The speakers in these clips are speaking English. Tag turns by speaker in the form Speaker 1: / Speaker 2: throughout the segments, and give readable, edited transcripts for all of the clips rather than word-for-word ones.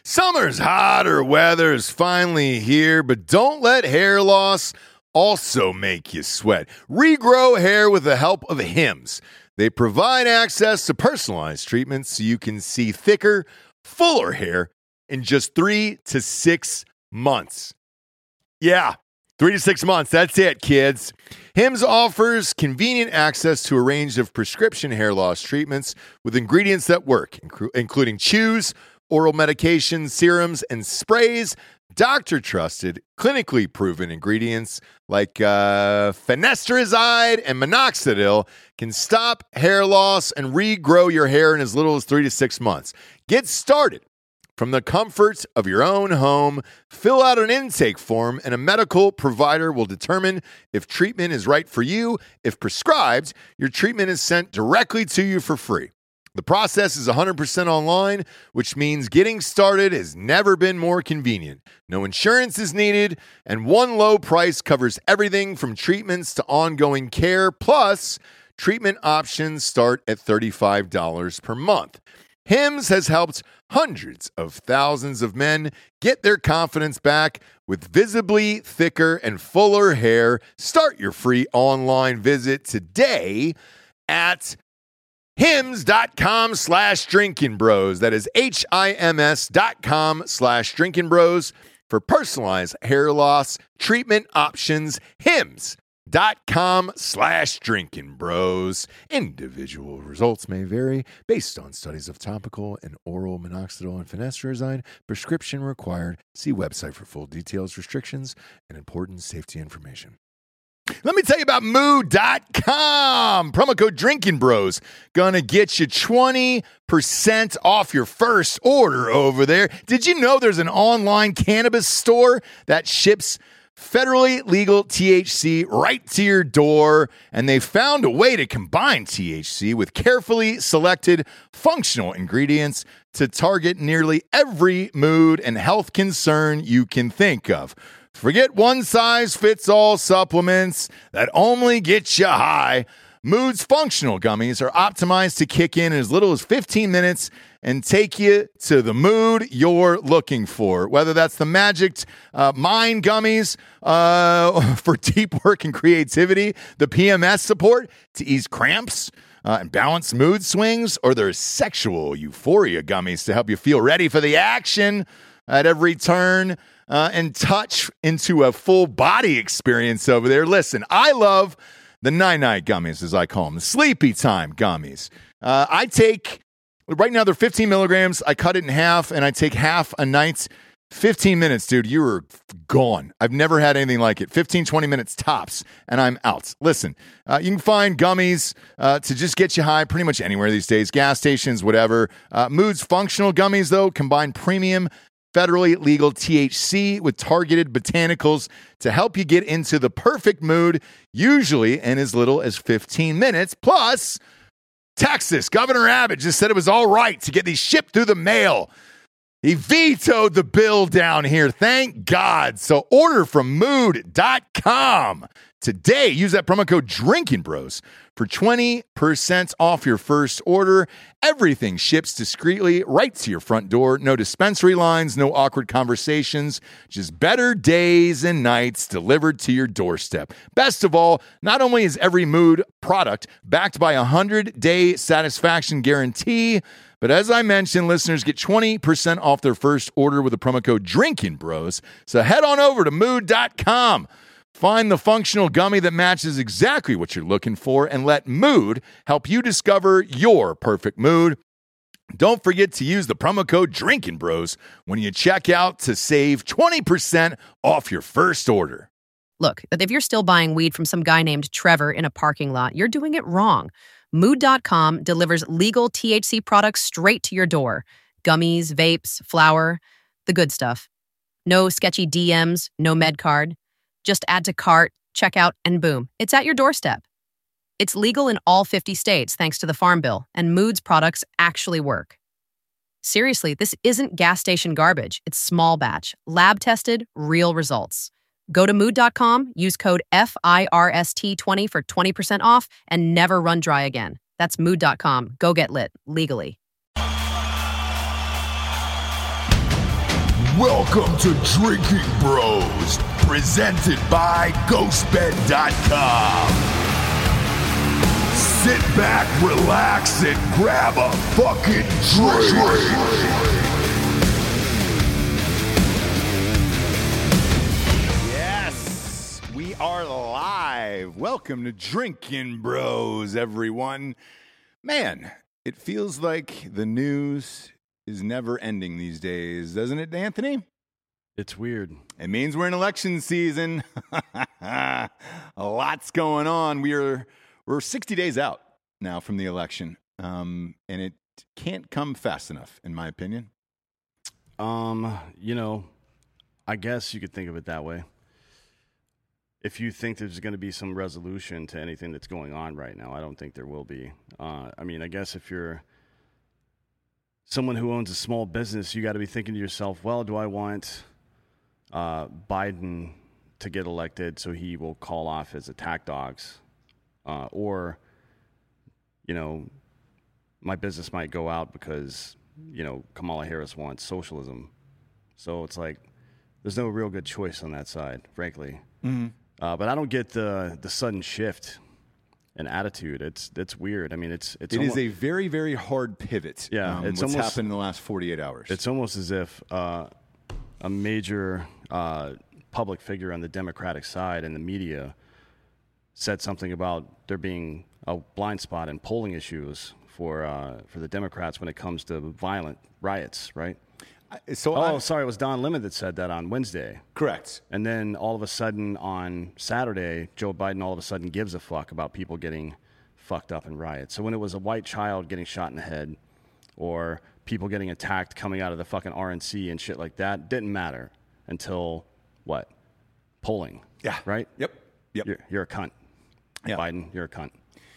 Speaker 1: Summer's hotter weather is finally here, but don't let hair loss also make you sweat. Regrow hair with the help of Hims. They provide access to personalized treatments so you can see thicker, fuller hair in just 3 to 6 months. Yeah, 3 to 6 months. That's it, kids. Hims offers convenient access to a range of prescription hair loss treatments with ingredients that work, including chews, oral medications, serums, and sprays. Doctor-trusted, clinically proven ingredients like finasteride and minoxidil can stop hair loss and regrow your hair in as little as 3 to 6 months. Get started from the comfort of your own home. Fill out an intake form, and a medical provider will determine if treatment is right for you. If prescribed, your treatment is sent directly to you for free. The process is 100% online, which means getting started has never been more convenient. No insurance is needed, and one low price covers everything from treatments to ongoing care. Plus, treatment options start at $35 per month. Hims has helped hundreds of thousands of men get their confidence back with visibly thicker and fuller hair. Start your free online visit today at hims.com/drinkingbros. That is HIMS.com/drinkingbros for personalized hair loss treatment options. hims.com/drinkingbros. Individual results may vary based on studies of topical and oral minoxidil and finasteride. Prescription required. See website for full details, restrictions, and important safety information. Let me tell you about Mood.com. Promo code Drinking Bros. Gonna get you 20% off your first order over there. Did you know there's an online cannabis store that ships federally legal THC right to your door? And they found a way to combine THC with carefully selected functional ingredients to target nearly every mood and health concern you can think of. Forget one-size-fits-all supplements that only get you high. Mood's functional gummies are optimized to kick in as little as 15 minutes and take you to the mood you're looking for. Whether that's the Magic Mind gummies for deep work and creativity, the PMS support to ease cramps and balance mood swings, or their sexual euphoria gummies to help you feel ready for the action at every turn. And touch into a full body experience over there. Listen, I love the night-night gummies, as I call them, the sleepy time gummies. I take, right now they're 15 milligrams. I cut it in half, and I take half a night. 15 minutes, dude, you are gone. I've never had anything like it. 15, 20 minutes tops, and I'm out. Listen, you can find gummies to just get you high pretty much anywhere these days, gas stations, whatever. Mood's functional gummies, though, combine premium federally legal THC with targeted botanicals to help you get into the perfect mood, usually in as little as 15 minutes. Plus, Texas, Governor Abbott just said it was all right to get these shipped through the mail. He vetoed the bill down here. Thank God. So order from Mood.com today. Use that promo code Drinking Bros for 20% off your first order. Everything ships discreetly right to your front door. No dispensary lines, no awkward conversations, just better days and nights delivered to your doorstep. Best of all, not only is every Mood product backed by a 100-day satisfaction guarantee, but as I mentioned, listeners get 20% off their first order with the promo code Drinking Bros. So head on over to Mood.com. Find the functional gummy that matches exactly what you're looking for, and let Mood help you discover your perfect mood. Don't forget to use the promo code Drinking Bros when you check out to save 20% off your first order.
Speaker 2: Look, if you're still buying weed from some guy named Trevor in a parking lot, you're doing it wrong. Mood.com delivers legal THC products straight to your door. Gummies, vapes, flour, the good stuff. No sketchy DMs, no med card. Just add to cart, checkout, and boom, it's at your doorstep. It's legal in all 50 states thanks to the Farm Bill, and Mood's products actually work. Seriously, this isn't gas station garbage. It's small batch, lab-tested, real results. Go to Mood.com, use code FIRST20 for 20% off, and never run dry again. That's Mood.com. Go get lit, legally.
Speaker 3: Welcome to Drinking Bros, presented by GhostBed.com. Sit back, relax, and grab a fucking drink.
Speaker 1: Yes, we are live. Welcome to Drinking Bros, everyone. Man, it feels like the news is never ending these days, doesn't it, Anthony?
Speaker 4: It's weird.
Speaker 1: It means we're in election season. A lot's going on. We're 60 days out now from the election, and it can't come fast enough, in my opinion.
Speaker 4: I guess you could think of it that way. If you think there's going to be some resolution to anything that's going on right now, I don't think there will be. I guess if you're someone who owns a small business, you got to be thinking to yourself, well, do I want Biden to get elected so he will call off his attack dogs? Or, my business might go out because, Kamala Harris wants socialism. So it's like there's no real good choice on that side, frankly.
Speaker 1: Mm-hmm.
Speaker 4: But I don't get the sudden shift in attitude. It's weird. I mean, it
Speaker 1: is a very, very hard pivot.
Speaker 4: Yeah,
Speaker 1: it's what's happened in the last 48 hours.
Speaker 4: It's almost as if a major public figure on the Democratic side and the media said something about there being a blind spot in polling issues for the Democrats when it comes to violent riots, right? Sorry, it was Don Lemon that said that on Wednesday.
Speaker 1: Correct.
Speaker 4: And then all of a sudden on Saturday, Joe Biden all of a sudden gives a fuck about people getting fucked up in riots. So when it was a white child getting shot in the head or people getting attacked coming out of the fucking RNC and shit like that, didn't matter until what? Polling.
Speaker 1: Yeah.
Speaker 4: Right?
Speaker 1: Yep.
Speaker 4: You're a cunt.
Speaker 1: Yeah.
Speaker 4: Biden, you're a cunt.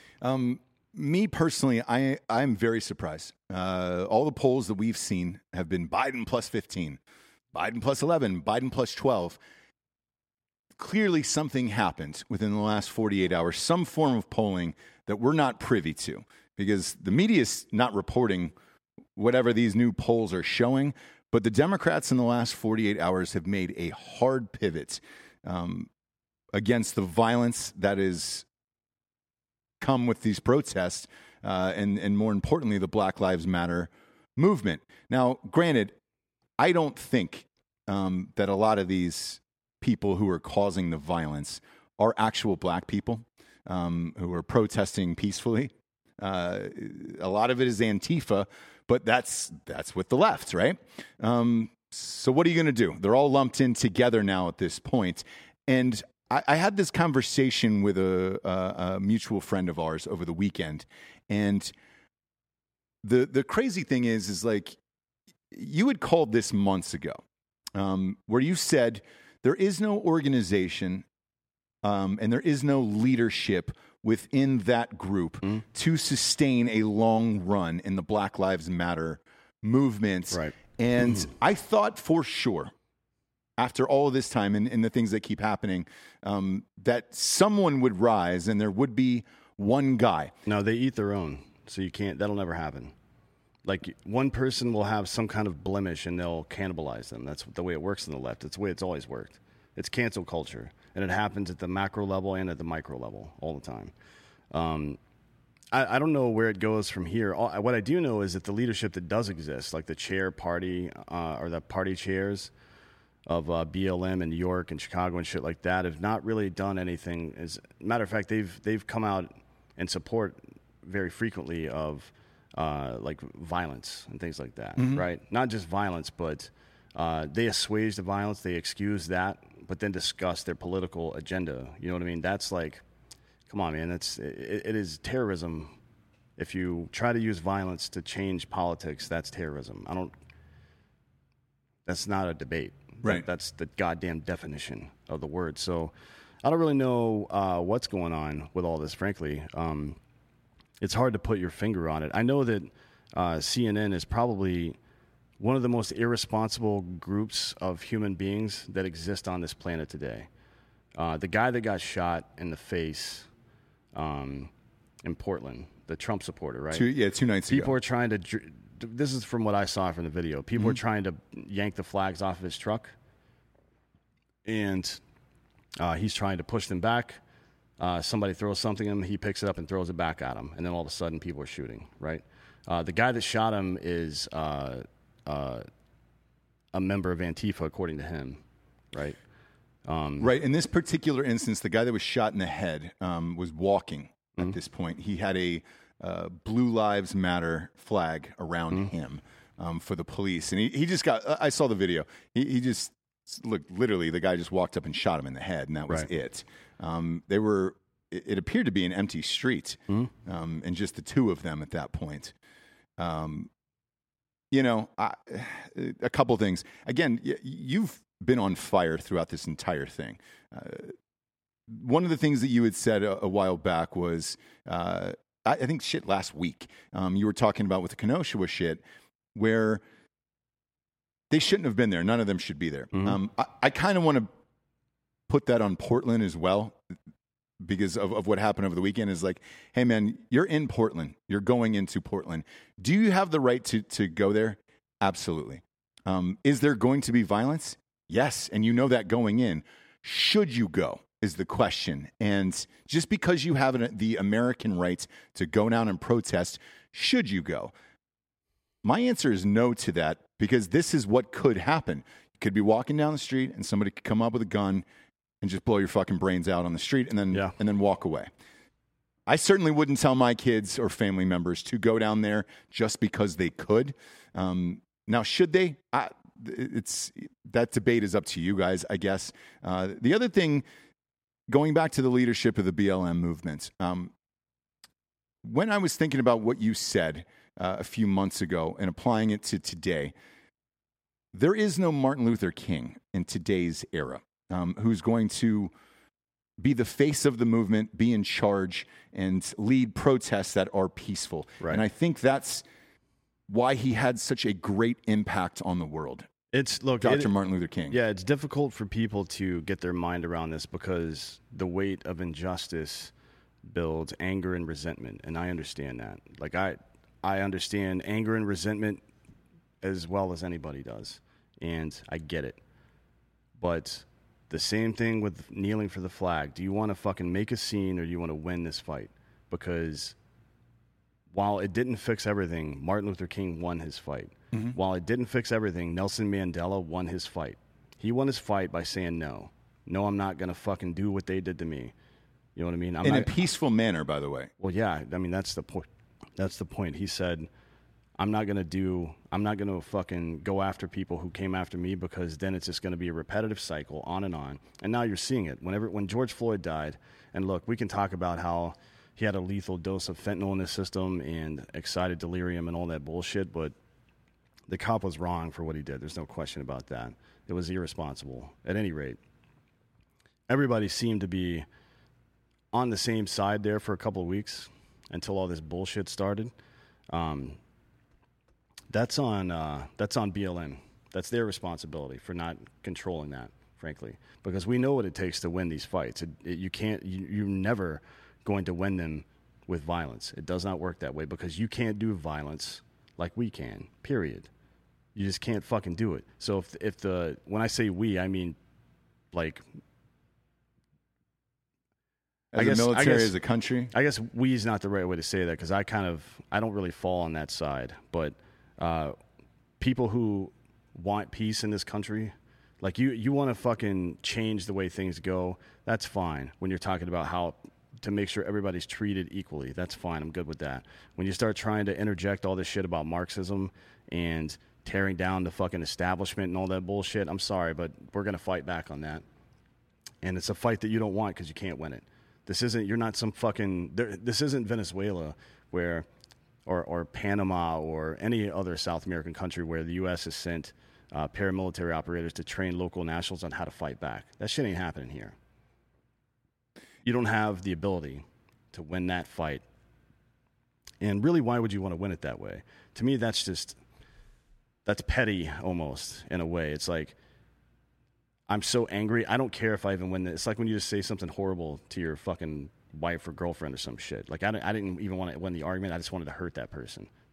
Speaker 1: Me personally, I'm very surprised. All the polls that we've seen have been Biden plus 15, Biden plus 11, Biden plus 12. Clearly something happened within the last 48 hours, some form of polling that we're not privy to because the media is not reporting whatever these new polls are showing. But the Democrats in the last 48 hours have made a hard pivot against the violence that is come with these protests and more importantly, the Black Lives Matter movement. Now, granted, I don't think that a lot of these people who are causing the violence are actual black people who are protesting peacefully. A lot of it is Antifa, but that's with the left, right? So what are you going to do? They're all lumped in together now at this point. And I had this conversation with a mutual friend of ours over the weekend, and the crazy thing is like you had called this months ago, where you said there is no organization and there is no leadership within that group to sustain a long run in the Black Lives Matter movement.
Speaker 4: Right.
Speaker 1: And I thought for sure, after all of this time and the things that keep happening, that someone would rise and there would be one guy.
Speaker 4: No, they eat their own, so you can't. That'll never happen. Like one person will have some kind of blemish and they'll cannibalize them. That's the way it works in the left. It's the way it's always worked. It's cancel culture, and it happens at the macro level and at the micro level all the time. I don't know where it goes from here. What I do know is that the leadership that does exist, like the chair party or the party chairs of BLM in New York and Chicago and shit like that, have not really done anything. As a matter of fact, they've come out in support very frequently of like violence and things like that, right? Not just violence, but they assuage the violence, they excuse that, but then discuss their political agenda. You know what I mean? That's like, come on, man. It is terrorism. If you try to use violence to change politics, that's terrorism. That's not a debate.
Speaker 1: Right.
Speaker 4: That's the goddamn definition of the word. So I don't really know what's going on with all this, frankly. It's hard to put your finger on it. I know that CNN is probably one of the most irresponsible groups of human beings that exist on this planet today. The guy that got shot in the face in Portland, the Trump supporter, right?
Speaker 1: 2 nights ago.
Speaker 4: People are trying to this is from what I saw from the video. People were trying to yank the flags off of his truck, and he's trying to push them back. Somebody throws something at him, he picks it up and throws it back at him, and then all of a sudden people are shooting, right? The guy that shot him is a member of Antifa, according to him, right?
Speaker 5: Right. In this particular instance, the guy that was shot in the head was walking at this point. He had a Blue Lives Matter flag around him for the police. And he just got, I saw the video. He just, look, literally, the guy just walked up and shot him in the head, and that was it. It appeared to be an empty street, and just the two of them at that point. You know, a couple things. Again, you've been on fire throughout this entire thing. One of the things that you had said a while back was, I think last week, you were talking about with the Kenosha shit, where they shouldn't have been there. None of them should be there. I kind of want to put that on Portland as well, because of what happened over the weekend. Is like, hey man, you're in Portland. You're going into Portland. Do you have the right to go there? Absolutely. Is there going to be violence? Yes. And you know that going in. Should you go is the question. And just because you have the American right to go down and protest, should you go? My answer is no to that, because this is what could happen. You could be walking down the street and somebody could come up with a gun and just blow your fucking brains out on the street and then walk away. I certainly wouldn't tell my kids or family members to go down there just because they could. Now, should they? That debate is up to you guys, I guess. The other thing, going back to the leadership of the BLM movement, when I was thinking about what you said a few months ago and applying it to today, there is no Martin Luther King in today's era who's going to be the face of the movement, be in charge, and lead protests that are peaceful. Right. And I think that's why he had such a great impact on the world. Dr. Martin Luther King.
Speaker 4: Yeah, it's difficult for people to get their mind around this because the weight of injustice builds anger and resentment, and I understand that. Like, I understand anger and resentment as well as anybody does, and I get it. But the same thing with kneeling for the flag. Do you want to fucking make a scene, or do you want to win this fight? Because while it didn't fix everything, Martin Luther King won his fight. While it didn't fix everything, Nelson Mandela won his fight. He won his fight by saying no. No, I'm not going to fucking do what they did to me. You know what I mean?
Speaker 5: In a peaceful manner, by the way.
Speaker 4: Well, yeah. I mean, that's the point. That's the point. He said, I'm not going to fucking go after people who came after me, because then it's just going to be a repetitive cycle on and on. And now you're seeing it. When George Floyd died, and look, we can talk about how he had a lethal dose of fentanyl in his system and excited delirium and all that bullshit, but the cop was wrong for what he did. There's no question about that. It was irresponsible. At any rate, everybody seemed to be on the same side there for a couple of weeks until all this bullshit started. That's on BLM. That's their responsibility for not controlling that, frankly, because we know what it takes to win these fights. You're never going to win them with violence. It does not work that way, because you can't do violence like we can, period. You just can't fucking do it. So when I say we, I mean, like,
Speaker 5: as a military, as a country?
Speaker 4: I guess we is not the right way to say that, because I don't really fall on that side. But people who want peace in this country, like you want to fucking change the way things go, that's fine. When you're talking about how to make sure everybody's treated equally, that's fine. I'm good with that. When you start trying to interject all this shit about Marxism and tearing down the fucking establishment and all that bullshit, I'm sorry, but we're going to fight back on that. And it's a fight that you don't want, because you can't win it. This isn't Venezuela or Panama or any other South American country where the U.S. has sent paramilitary operators to train local nationals on how to fight back. That shit ain't happening here. You don't have the ability to win that fight. And really, why would you want to win it that way? To me, that's petty almost, in a way. It's like, I'm so angry, I don't care if I even win this. It's like when you just say something horrible to your fucking wife or girlfriend or some shit. Like, I didn't even want to win the argument. I just wanted to hurt that person.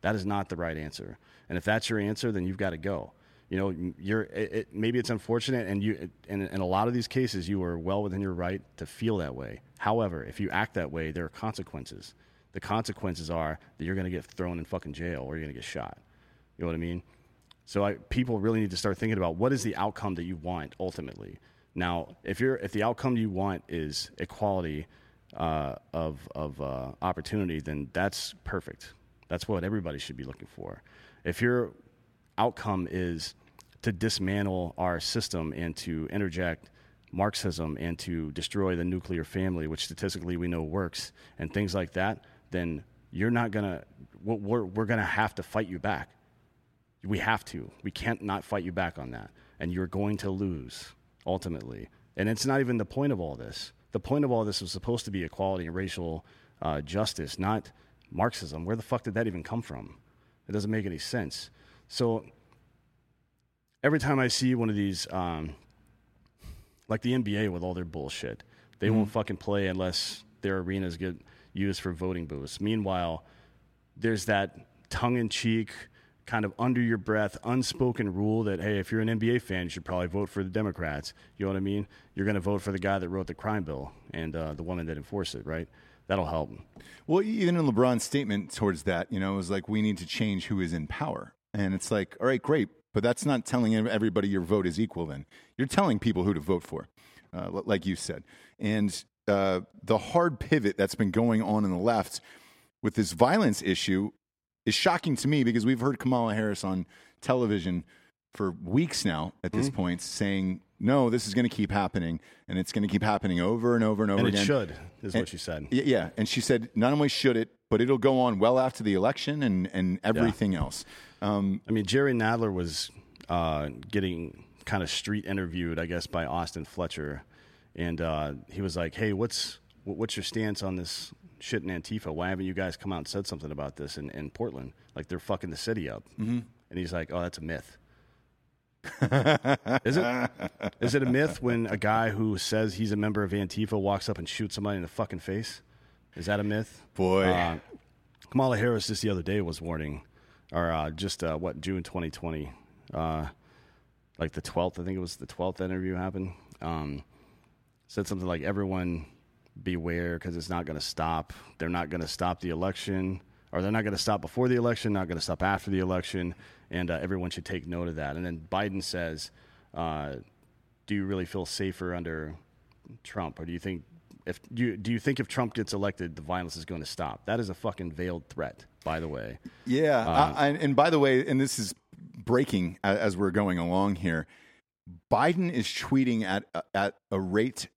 Speaker 4: That is not the right answer. And if that's your answer, then you've got to go. You know, maybe it's unfortunate, and in a lot of these cases, you are well within your right to feel that way. However, if you act that way, there are consequences. The consequences are that you're going to get thrown in fucking jail or you're going to get shot. You know what I mean? So people really need to start thinking about what is the outcome that you want ultimately. Now, if the outcome you want is equality of opportunity, then that's perfect. That's what everybody should be looking for. If your outcome is to dismantle our system and to interject Marxism and to destroy the nuclear family, which statistically we know works, and things like that, then you're not gonna. We're gonna have to fight you back. We have to. We can't not fight you back on that, and you're going to lose ultimately. And it's not even the point of all this. The point of all this was supposed to be equality and racial justice, not Marxism. Where the fuck did that even come from? It doesn't make any sense. So every time I see one of these, like the NBA with all their bullshit, they won't fucking play unless their arenas get used for voting booths. Meanwhile, there's that tongue-in-cheek, kind of under your breath, unspoken rule that, hey, if you're an NBA fan, you should probably vote for the Democrats. You know what I mean? You're going to vote for the guy that wrote the crime bill and the woman that enforced it, right? That'll help.
Speaker 5: Well, even in LeBron's statement towards that, you know, it was like, we need to change who is in power. And it's like, all right, great, but that's not telling everybody your vote is equal then. You're telling people who to vote for, like you said. And the hard pivot that's been going on in the left with this violence issue is shocking to me because we've heard Kamala Harris on television for weeks now at this point saying, no, this is going to keep happening, and it's going to keep happening over and over and over
Speaker 4: and
Speaker 5: again.
Speaker 4: And it should, is what she said.
Speaker 5: Yeah, and she said not only should it, but it'll go on well after the election and everything else.
Speaker 4: I mean, Jerry Nadler was getting kind of street interviewed, I guess, by Austin Fletcher, and he was like, hey, what's your stance on this shit in Antifa? Why haven't you guys come out and said something about this in Portland? Like, they're fucking the city up. Mm-hmm. And he's like, oh, that's a myth. Is it? Is it a myth when a guy who says he's a member of Antifa walks up and shoots somebody in the fucking face? Is that a myth?
Speaker 5: Boy.
Speaker 4: Kamala Harris just the other day was warning, or June 2020, like the 12th, I think it was the 12th interview happened, said something like, everyone beware because it's not going to stop. They're not going to stop the election, or they're not going to stop before the election, not going to stop after the election, and everyone should take note of that. And then Biden says, do you really feel safer under Trump, or do you think if Trump gets elected, the violence is going to stop? That is a fucking veiled threat, by the way.
Speaker 5: Yeah, and by the way, and this is breaking as we're going along here, Biden is tweeting at a rate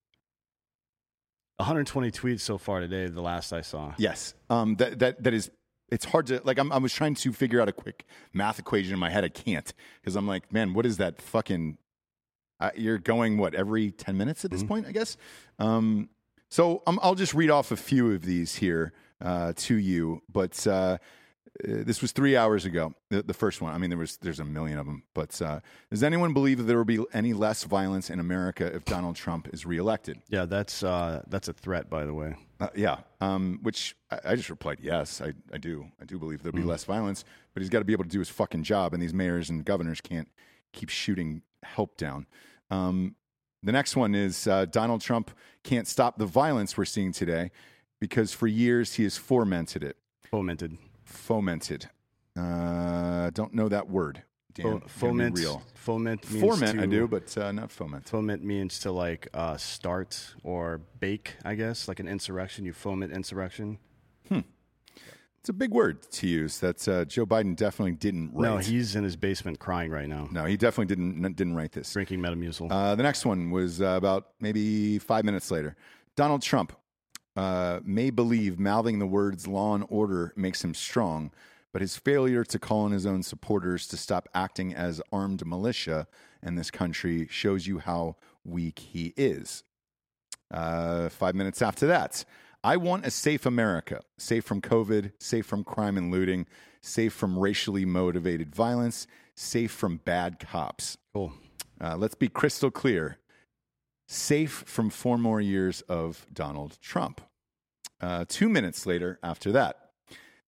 Speaker 4: 120 tweets so far today, the last I saw.
Speaker 5: Yes. That is, it's hard to, like, I was trying to figure out a quick math equation in my head. I can't, because I'm like, man, what is that fucking, you're going, every 10 minutes at this point, I guess? So I'll just read off a few of these here to you, but this was 3 hours ago, the first one. I mean, there's a million of them, but does anyone believe that there will be any less violence in America if Donald Trump is reelected?
Speaker 4: Yeah, that's a threat, by the way.
Speaker 5: Yeah, which I just replied, yes, I do. I do believe there'll be less violence, but he's got to be able to do his fucking job, and these mayors and governors can't keep shooting help down. The next one is Donald Trump can't stop the violence we're seeing today because for years he has fomented it. Fomented. Don't know that word. Dan,
Speaker 4: foment.
Speaker 5: Real.
Speaker 4: Foment means
Speaker 5: Foment, I do, but not foment.
Speaker 4: Foment means to start or bake, I guess, like an insurrection. You foment insurrection.
Speaker 5: It's a big word to use. That Joe Biden definitely didn't write.
Speaker 4: No, he's in his basement crying right now.
Speaker 5: No, he definitely didn't write this.
Speaker 4: Drinking Metamucil.
Speaker 5: The next one was about maybe 5 minutes later. Donald Trump may believe mouthing the words law and order makes him strong, but his failure to call on his own supporters to stop acting as armed militia in this country shows you how weak he is. 5 minutes after that, I want a safe America, safe from COVID, safe from crime and looting, safe from racially motivated violence, safe from bad cops.
Speaker 4: Cool.
Speaker 5: Let's be crystal clear. Safe from 4 more years of Donald Trump. 2 minutes later after that,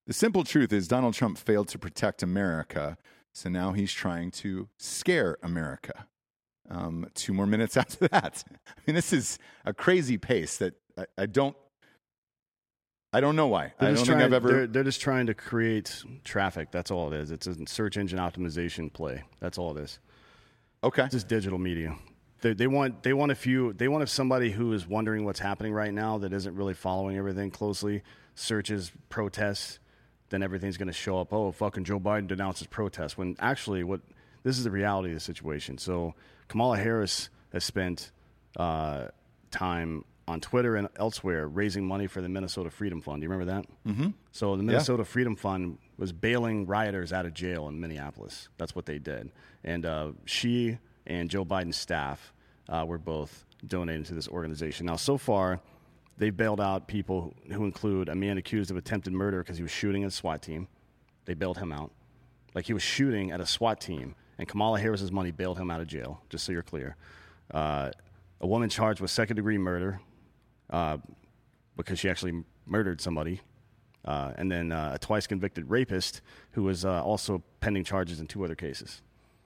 Speaker 5: The simple truth is Donald Trump failed to protect America, so now he's trying to scare America. 2 more minutes after that. I mean, this is a crazy pace that I don't know why. I don't think I've ever...
Speaker 4: They're just trying to create traffic. That's all it is. It's a search engine optimization play. That's all it is.
Speaker 5: Okay.
Speaker 4: It's just digital media. They want if somebody who is wondering what's happening right now that isn't really following everything closely searches protests, then everything's going to show up. Oh, fucking Joe Biden denounces protests. When actually, this is the reality of the situation. So Kamala Harris has spent time on Twitter and elsewhere raising money for the Minnesota Freedom Fund. Do you remember that? Mm-hmm. So the Minnesota Freedom Fund was bailing rioters out of jail in Minneapolis. That's what they did. And she and Joe Biden's staff were both donating to this organization. Now, so far, they've bailed out people who include a man accused of attempted murder because he was shooting at a SWAT team. They bailed him out. Like, he was shooting at a SWAT team, and Kamala Harris's money bailed him out of jail, just so you're clear. A woman charged with second-degree murder because she actually murdered somebody. And then a twice-convicted rapist who was also pending charges in 2 other cases.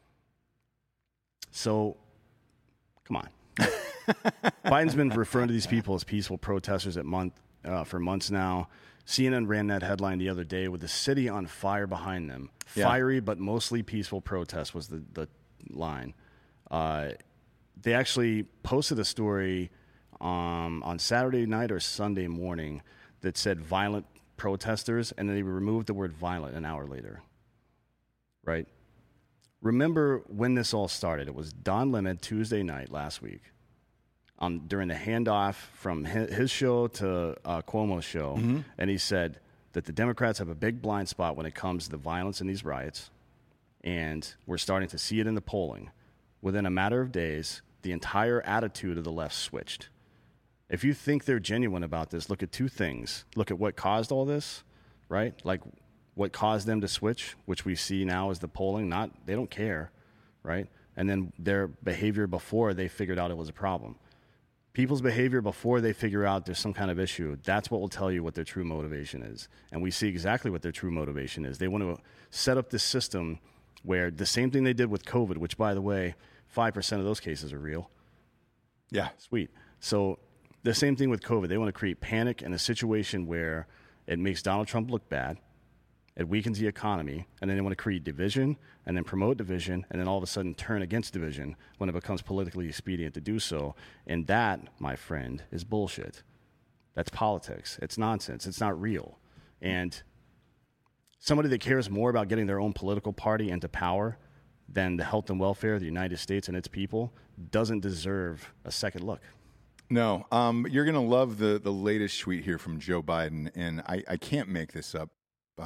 Speaker 4: So, come on. Biden's been referring to these people as peaceful protesters for months now. CNN ran that headline the other day with the city on fire behind them.
Speaker 5: Yeah.
Speaker 4: Fiery but mostly peaceful protest was the line. They actually posted a story on Saturday night or Sunday morning that said violent protesters, and then they removed the word violent an hour later. Right? Remember when this all started? It was Don Lemon Tuesday night last week during the handoff from his show to Cuomo's show, and he said that the Democrats have a big blind spot when it comes to the violence in these riots, and we're starting to see it in the polling. Within a matter of days, the entire attitude of the left switched. If you think they're genuine about this, look at 2 things. Look at what caused all this, right? Like what caused them to switch, which we see now is the polling. They don't care, right? And then their behavior before they figured out it was a problem. People's behavior before they figure out there's some kind of issue, that's what will tell you what their true motivation is. And we see exactly what their true motivation is. They want to set up this system where the same thing they did with COVID, which, by the way, 5% of those cases are real.
Speaker 5: Yeah.
Speaker 4: Sweet. So the same thing with COVID. They want to create panic in a situation where it makes Donald Trump look bad. It weakens the economy, and then they want to create division, and then promote division, and then all of a sudden turn against division when it becomes politically expedient to do so. And that, my friend, is bullshit. That's politics. It's nonsense. It's not real. And somebody that cares more about getting their own political party into power than the health and welfare of the United States and its people doesn't deserve a second look.
Speaker 5: No. You're going to love the latest tweet here from Joe Biden, and I can't make this up.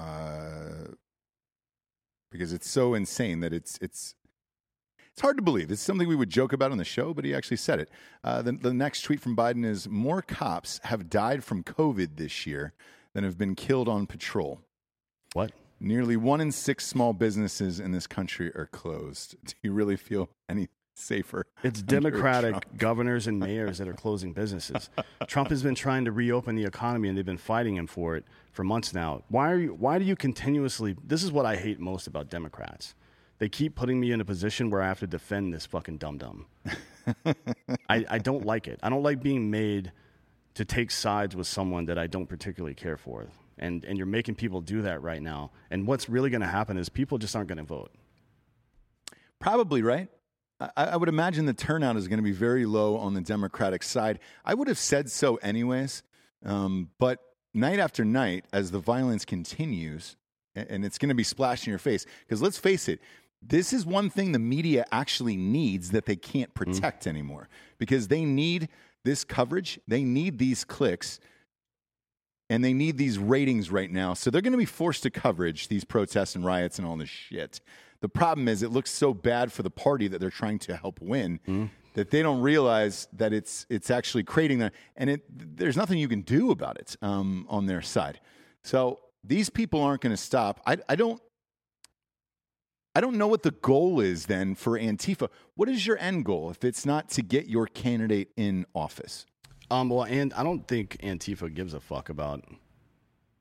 Speaker 5: Because it's so insane that it's hard to believe. It's something we would joke about on the show, but he actually said it. The next tweet from Biden is, more cops have died from COVID this year than have been killed on patrol.
Speaker 4: What?
Speaker 5: Nearly 1 in 6 small businesses in this country are closed. Do you really feel any safer?
Speaker 4: It's Democratic governors and mayors that are closing businesses. Trump has been trying to reopen the economy, and they've been fighting him for it for months now. Why do you continuously... This is what I hate most about Democrats. They keep putting me in a position where I have to defend this fucking dum-dum. I don't like it. I don't like being made to take sides with someone that I don't particularly care for. And you're making people do that right now. And what's really going to happen is people just aren't going to vote.
Speaker 5: Probably, right? I would imagine the turnout is going to be very low on the Democratic side. I would have said so anyways. But night after night, as the violence continues, and it's going to be splashed in your face, because let's face it, this is one thing the media actually needs that they can't protect anymore, because they need this coverage. They need these clicks, and they need these ratings right now. So they're going to be forced to coverage these protests and riots and all this shit. The problem is it looks so bad for the party that they're trying to help win that they don't realize that it's actually creating that. And there's nothing you can do about it on their side. So these people aren't going to stop. I don't know what the goal is then for Antifa. What is your end goal if it's not to get your candidate in office?
Speaker 4: Well, and I don't think Antifa gives a fuck about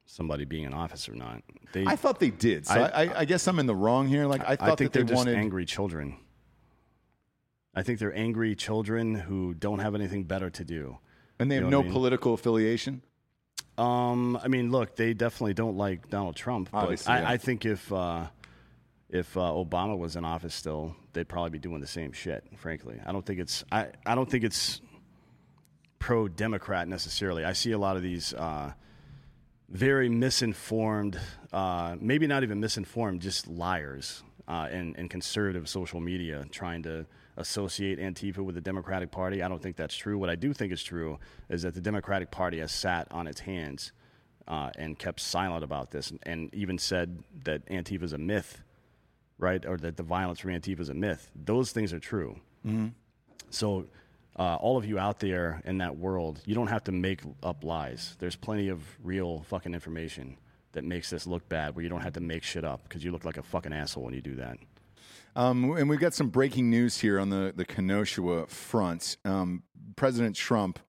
Speaker 4: somebody being in office or not.
Speaker 5: I thought they did. So I guess I'm in the wrong here. Like I thought
Speaker 4: think
Speaker 5: that
Speaker 4: they're just
Speaker 5: wanted
Speaker 4: angry children. I think they're angry children who don't have anything better to do.
Speaker 5: And they have no political affiliation?
Speaker 4: I mean, look, they definitely don't like Donald Trump. But I think if Obama was in office still, they'd probably be doing the same shit, frankly. I don't think it's pro-Democrat necessarily. I see a lot of these very misinformed, maybe not even misinformed, just liars in conservative social media trying to associate Antifa with the Democratic Party. I don't think that's true. What I do think is true is that the Democratic Party has sat on its hands and kept silent about this and even said that Antifa is a myth, right? Or that the violence from Antifa is a myth. Those things are true. Mm-hmm. So all of you out there in that world, you don't have to make up lies. There's plenty of real fucking information that makes this look bad where you don't have to make shit up because you look like a fucking asshole when you do that.
Speaker 5: And we've got some breaking news here on the Kenosha front. President Trump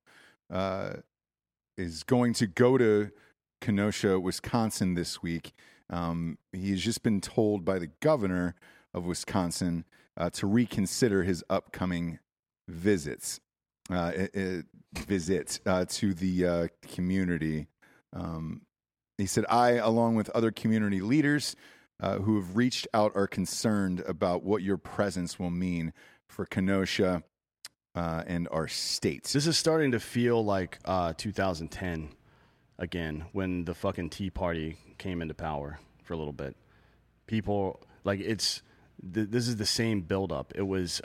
Speaker 5: is going to go to Kenosha, Wisconsin this week. He's just been told by the governor of Wisconsin to reconsider his upcoming visits to the community. He said, I, along with other community leaders who have reached out, are concerned about what your presence will mean for Kenosha and our state.
Speaker 4: This is starting to feel like 2010 again, when the fucking Tea Party came into power for a little bit. People, like, this is the same buildup. It was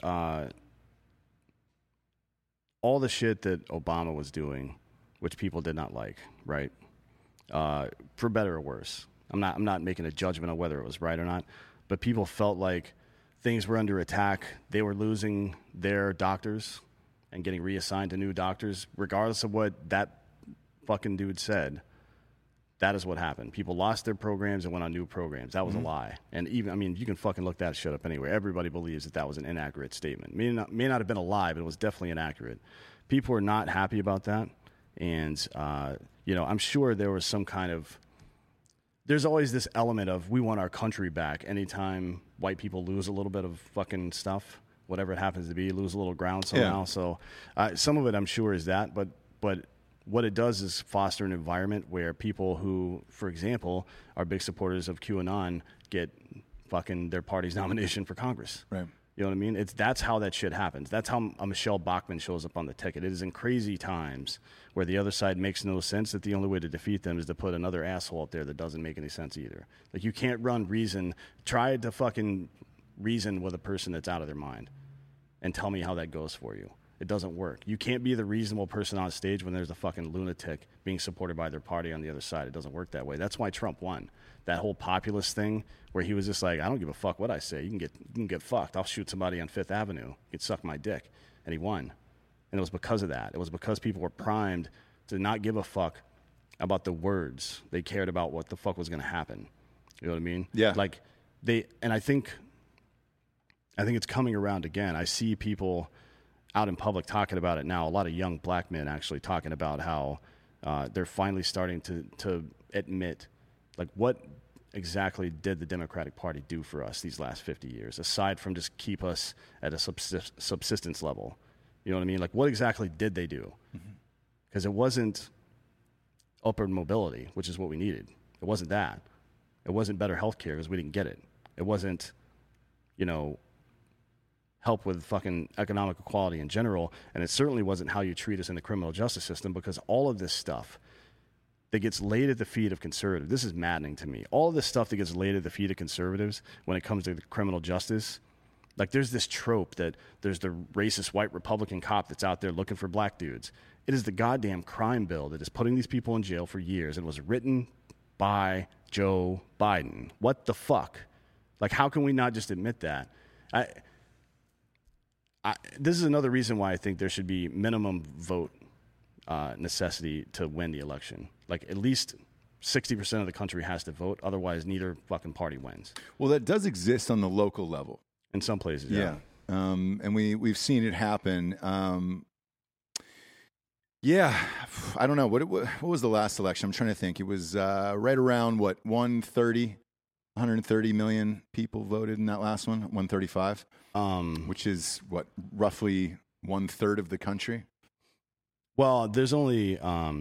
Speaker 4: all the shit that Obama was doing, which people did not like, right? For better or worse. I'm not making a judgment on whether it was right or not, but people felt like things were under attack. They were losing their doctors and getting reassigned to new doctors, regardless of what that fucking dude said. That is what happened. People lost their programs and went on new programs. That was a lie. And even, I mean, you can fucking look that shit up anywhere. Everybody believes that was an inaccurate statement. May not have been a lie, but it was definitely inaccurate. People are not happy about that. And, I'm sure there was some kind of, there's always this element of we want our country back. Anytime white people lose a little bit of fucking stuff, whatever it happens to be, lose a little ground somehow. Yeah. So some of it I'm sure is that, but what it does is foster an environment where people who, for example, are big supporters of QAnon get fucking their party's nomination for Congress.
Speaker 5: Right.
Speaker 4: You know what I mean? That's how that shit happens. That's how a Michelle Bachmann shows up on the ticket. It is in crazy times where the other side makes no sense, that the only way to defeat them is to put another asshole up there that doesn't make any sense either. Like, you can't try to fucking reason with a person that's out of their mind and tell me how that goes for you. It doesn't work. You can't be the reasonable person on stage when there's a fucking lunatic being supported by their party on the other side. It doesn't work that way. That's why Trump won. That whole populist thing where he was just like, I don't give a fuck what I say. You can get fucked. I'll shoot somebody on Fifth Avenue. You can suck my dick. And he won. And it was because of that. It was because people were primed to not give a fuck about the words. They cared about what the fuck was going to happen. You know what I mean?
Speaker 5: Yeah.
Speaker 4: Like, I think it's coming around again. I see people out in public talking about it now. A lot of young black men actually talking about how they're finally starting to admit, like, what exactly did the Democratic Party do for us these last 50 years, aside from just keep us at a subsistence level? You know what I mean? Like, what exactly did they do? Because it wasn't upward mobility, which is what we needed. It wasn't that. It wasn't better health care because we didn't get it. It wasn't, help with fucking economic equality in general, and it certainly wasn't how you treat us in the criminal justice system, because all of this stuff that gets laid at the feet of conservatives, this is maddening to me. All of this stuff that gets laid at the feet of conservatives when it comes to criminal justice, like, there's this trope that there's the racist white Republican cop that's out there looking for black dudes. It is the goddamn crime bill that is putting these people in jail for years. It was written by Joe Biden. What the fuck? Like, how can we not just admit that? This is another reason why I think there should be minimum vote necessity to win the election. Like, at least 60% of the country has to vote. Otherwise, neither fucking party wins.
Speaker 5: Well, that does exist on the local level.
Speaker 4: In some places, yeah.
Speaker 5: And we've seen it happen. Yeah, I don't know. What was the last election? I'm trying to think. It was right around, 130 million people voted in that last one, 135, which is, roughly 1/3 of the country?
Speaker 4: Well, there's only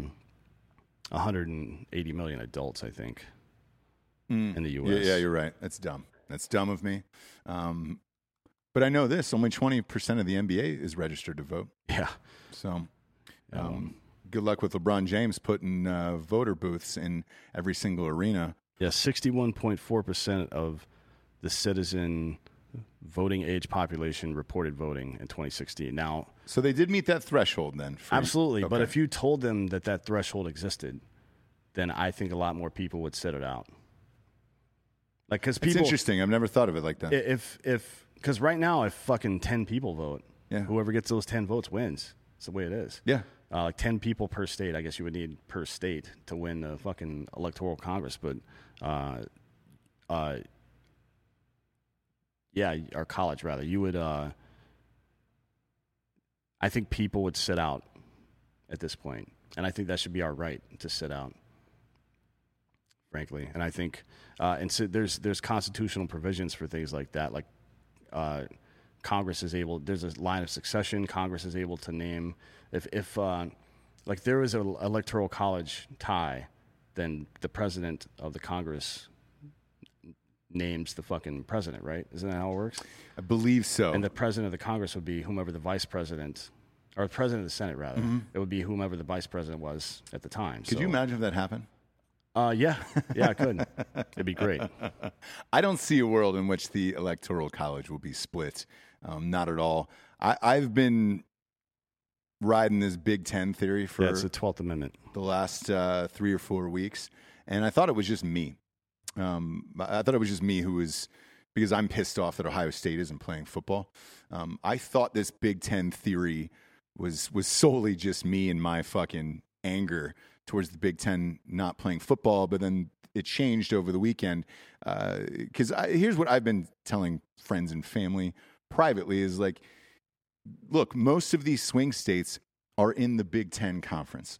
Speaker 4: 180 million adults, I think, in the U.S.
Speaker 5: Yeah, you're right. That's dumb. That's dumb of me. But I know this. Only 20% of the NBA is registered to vote.
Speaker 4: Yeah.
Speaker 5: So good luck with LeBron James putting voter booths in every single arena.
Speaker 4: Yeah, 61.4% of the citizen voting age population reported voting in 2016. Now,
Speaker 5: so they did meet that threshold then.
Speaker 4: Absolutely.
Speaker 5: Okay.
Speaker 4: But if you told them that threshold existed, then I think a lot more people would sit it out. Like, because people.
Speaker 5: It's interesting. I've never thought of it like that.
Speaker 4: Because right now, if fucking 10 people vote,
Speaker 5: yeah,
Speaker 4: whoever gets those 10 votes wins. It's the way it is.
Speaker 5: Yeah.
Speaker 4: Like 10 people per state, I guess you would need per state to win the fucking electoral Congress. But, yeah, or college rather. You would, I think people would sit out at this point. And I think that should be our right to sit out, frankly. And I think, and so there's constitutional provisions for things like that. Like, Congress is able, there's a line of succession. Congress is able to name, if like there was an electoral college tie, then the president of the Congress names the fucking president, right? Isn't that how it works?
Speaker 5: I believe so.
Speaker 4: And the president of the Congress would be whomever the vice president, or the president of the Senate, rather. Mm-hmm. It would be whomever the vice president was at the time.
Speaker 5: Could you imagine if that happened?
Speaker 4: Yeah, I could. It'd be great.
Speaker 5: I don't see a world in which the electoral college will be split. Not at all. I've been riding this Big Ten theory for
Speaker 4: it's the 12th Amendment.
Speaker 5: The last 3 or 4 weeks, and I thought it was just me. I thought it was just me who was, because I'm pissed off that Ohio State isn't playing football. I thought this Big Ten theory was solely just me and my fucking anger towards the Big Ten not playing football, but then it changed over the weekend. Because here's what I've been telling friends and family privately is like, look, most of these swing states are in the Big Ten conference.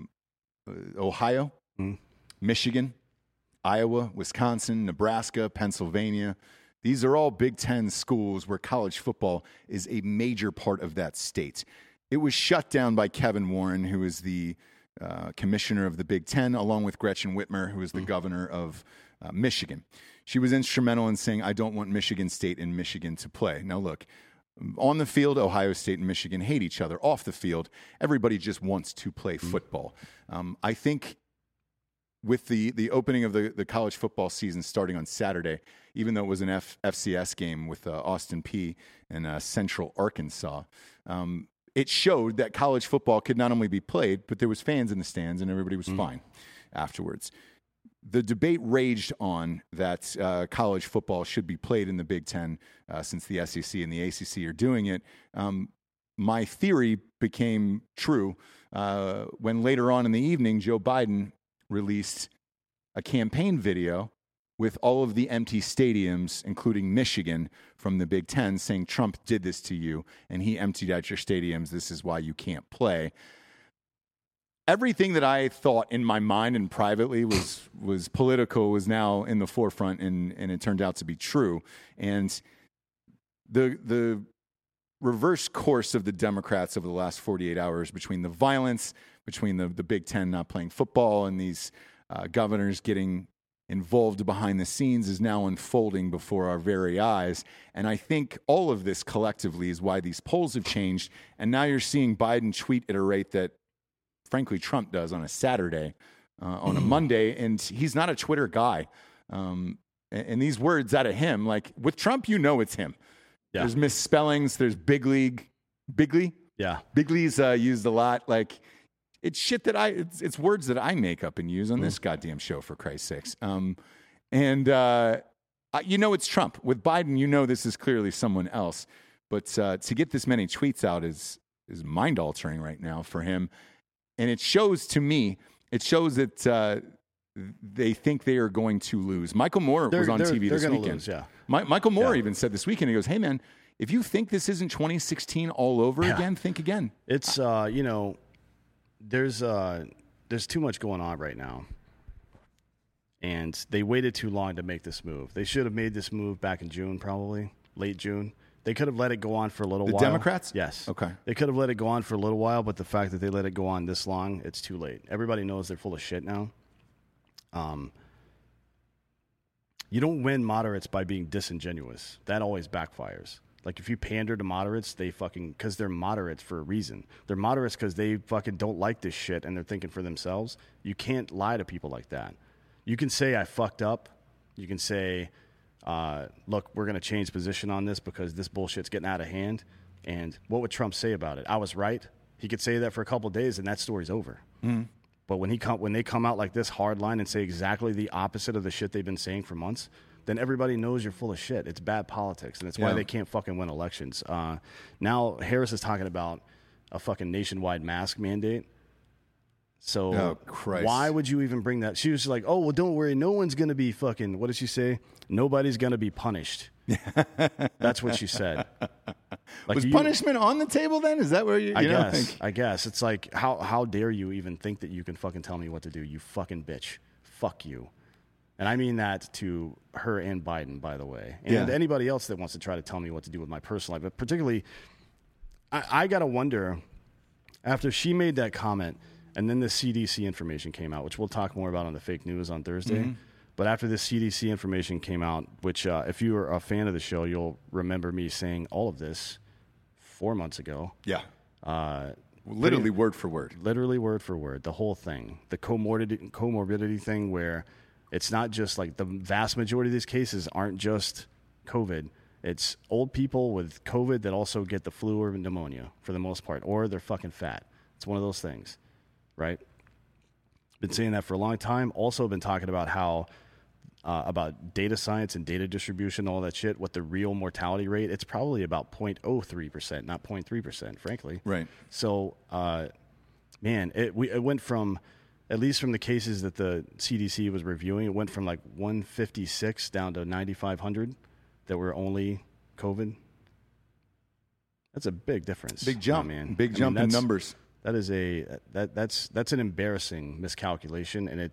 Speaker 5: Ohio, Michigan, Iowa, Wisconsin, Nebraska, Pennsylvania. These are all Big Ten schools where college football is a major part of that state. It was shut down by Kevin Warren, who is the commissioner of the Big Ten, along with Gretchen Whitmer, who is the governor of Michigan. She was instrumental in saying, I don't want Michigan State and Michigan to play. Now, look, on the field, Ohio State and Michigan hate each other. Off the field, everybody just wants to play football. I think with the opening of the college football season starting on Saturday, even though it was an FCS game with Austin Peay and Central Arkansas, it showed that college football could not only be played, but there was fans in the stands and everybody was fine afterwards. The debate raged on that college football should be played in the Big Ten since the SEC and the ACC are doing it. My theory became true when later on in the evening, Joe Biden released a campaign video with all of the empty stadiums, including Michigan, from the Big Ten, saying Trump did this to you and he emptied out your stadiums. This is why you can't play. Everything that I thought in my mind and privately was political was now in the forefront, and it turned out to be true. And the reverse course of the Democrats over the last 48 hours between the violence, between the Big Ten not playing football and these governors getting involved behind the scenes is now unfolding before our very eyes. And I think all of this collectively is why these polls have changed. And now you're seeing Biden tweet at a rate that, frankly, Trump does on a Saturday, on a Monday, and he's not a Twitter guy. And these words out of him, like with Trump, you know it's him. Yeah. There's misspellings. There's Bigly.
Speaker 4: Yeah.
Speaker 5: Bigly's used a lot. Like, it's shit that it's words that I make up and use on this goddamn show, for Christ's sakes. You know it's Trump. With Biden, you know this is clearly someone else. But to get this many tweets out is mind-altering right now for him. And it shows to me, that they think they are going to lose. Michael Moore was on TV this weekend.
Speaker 4: Lose, yeah.
Speaker 5: Michael Moore even said this weekend, he goes, hey, man, if you think this isn't 2016 all over again, think again.
Speaker 4: It's, there's too much going on right now. And they waited too long to make this move. They should have made this move back in June, probably, late June. They could have let it go on for a little while.
Speaker 5: The Democrats?
Speaker 4: Yes.
Speaker 5: Okay.
Speaker 4: They could have let it go on for a little while, but the fact that they let it go on this long, it's too late. Everybody knows they're full of shit now. You don't win moderates by being disingenuous. That always backfires. Like, if you pander to moderates, because they're moderates for a reason. They're moderates because they fucking don't like this shit and they're thinking for themselves. You can't lie to people like that. You can say, I fucked up. You can say, look, we're going to change position on this because this bullshit's getting out of hand. And what would Trump say about it? I was right. He could say that for a couple of days and that story's over. Mm-hmm. But when they come out like this hard line and say exactly the opposite of the shit they've been saying for months, then everybody knows you're full of shit. It's bad politics, and it's why they can't fucking win elections. Now Harris is talking about a fucking nationwide mask mandate. So why would you even bring that? She was like, oh, well, don't worry. No one's going to be fucking, what did she say? Nobody's going to be punished. That's what she said. Like,
Speaker 5: was punishment on the table then? Is that where you
Speaker 4: I guess. It's like, how dare you even think that you can fucking tell me what to do, you fucking bitch. Fuck you. And I mean that to her and Biden, by the way. And anybody else that wants to try to tell me what to do with my personal life. But particularly, I got to wonder, after she made that comment, and then the CDC information came out, which we'll talk more about on the fake news on Thursday. Mm-hmm. But after this CDC information came out, which if you are a fan of the show, you'll remember me saying all of this 4 months ago.
Speaker 5: Yeah. Literally word for word.
Speaker 4: Literally word for word. The whole thing. The comorbidity thing where it's not just like the vast majority of these cases aren't just COVID. It's old people with COVID that also get the flu or pneumonia for the most part, or they're fucking fat. It's one of those things. Right? Been saying that for a long time. Also been talking about how about data science and data distribution, all that shit, what the real mortality rate, it's probably about 0.03%, not 0.3%, frankly.
Speaker 5: Right.
Speaker 4: So, man, it went from, at least from the cases that the CDC was reviewing, it went from like 156 down to 9,500 that were only COVID. That's a big difference.
Speaker 5: Big jump,
Speaker 4: man.
Speaker 5: Big jump in numbers.
Speaker 4: That is that's an embarrassing miscalculation, and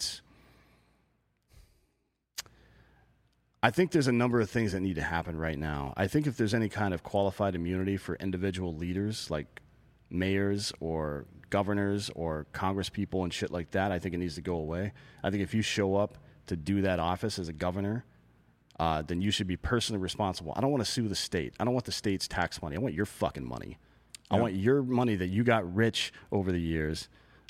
Speaker 4: I think there's a number of things that need to happen right now. I think if there's any kind of qualified immunity for individual leaders like mayors or governors or congresspeople and shit like that, I think it needs to go away. I think if you show up to do that office as a governor, then you should be personally responsible. I don't want to sue the state. I don't want the state's tax money. I want your fucking money. I want your money that you got rich over the years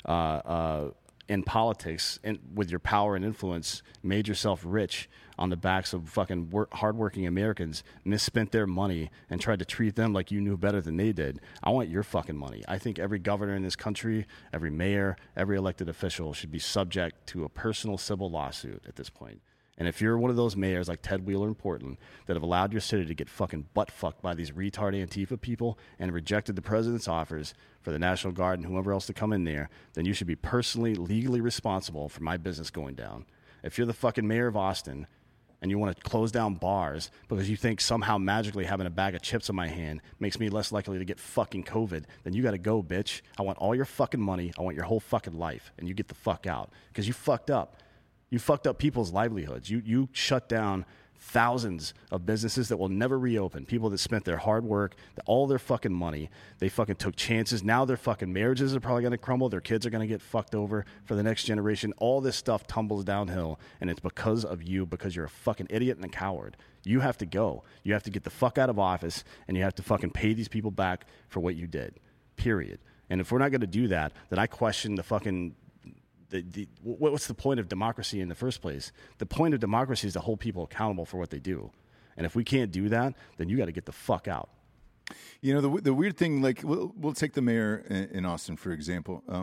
Speaker 4: in politics and with your power and influence, made yourself rich on the backs of fucking hardworking Americans, misspent their money and tried to treat them like you knew better than they did. I want your fucking money. I think every governor in this country, every mayor, every elected official should be subject to a personal civil lawsuit at this point. And if you're one of those mayors like Ted Wheeler in Portland that have allowed your city to get fucking butt-fucked by these retard Antifa people and rejected the president's offers for the National Guard and whoever else to come in there, then you should be personally, legally responsible for my business going down. If you're the fucking mayor of Austin and you want to close down bars because you think somehow magically having a bag of chips in my hand makes me less likely to get fucking COVID, then you got to go, bitch. I want all your fucking money. I want your whole fucking life. And you get the fuck out because you fucked up. You fucked up people's livelihoods. You shut down thousands of businesses that will never reopen. People that spent their hard work, all their fucking money. They fucking took chances. Now their fucking marriages are probably going to crumble. Their kids are going to get fucked over for the next generation. All this stuff tumbles downhill, and it's because of you, because you're a fucking idiot and a coward. You have to go. You have to get the fuck out of office, and you have to fucking pay these people back for what you did, period. And if we're not going to do that, then I question the fucking... what's the point of democracy in the first place? The point of democracy is to hold people accountable for what they do. And if we can't do that, then you got to get the fuck out.
Speaker 5: You know, the weird thing, like, we'll take the mayor in Austin, for example. I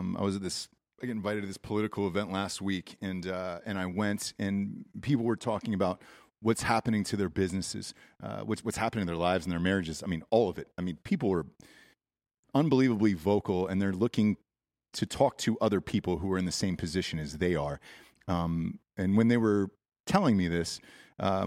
Speaker 5: got invited to this political event last week, and I went, and people were talking about what's happening to their businesses, what's happening in their lives and their marriages. I mean, all of it. I mean, people were unbelievably vocal, and they're looking to talk to other people who are in the same position as they are. And when they were telling me this, I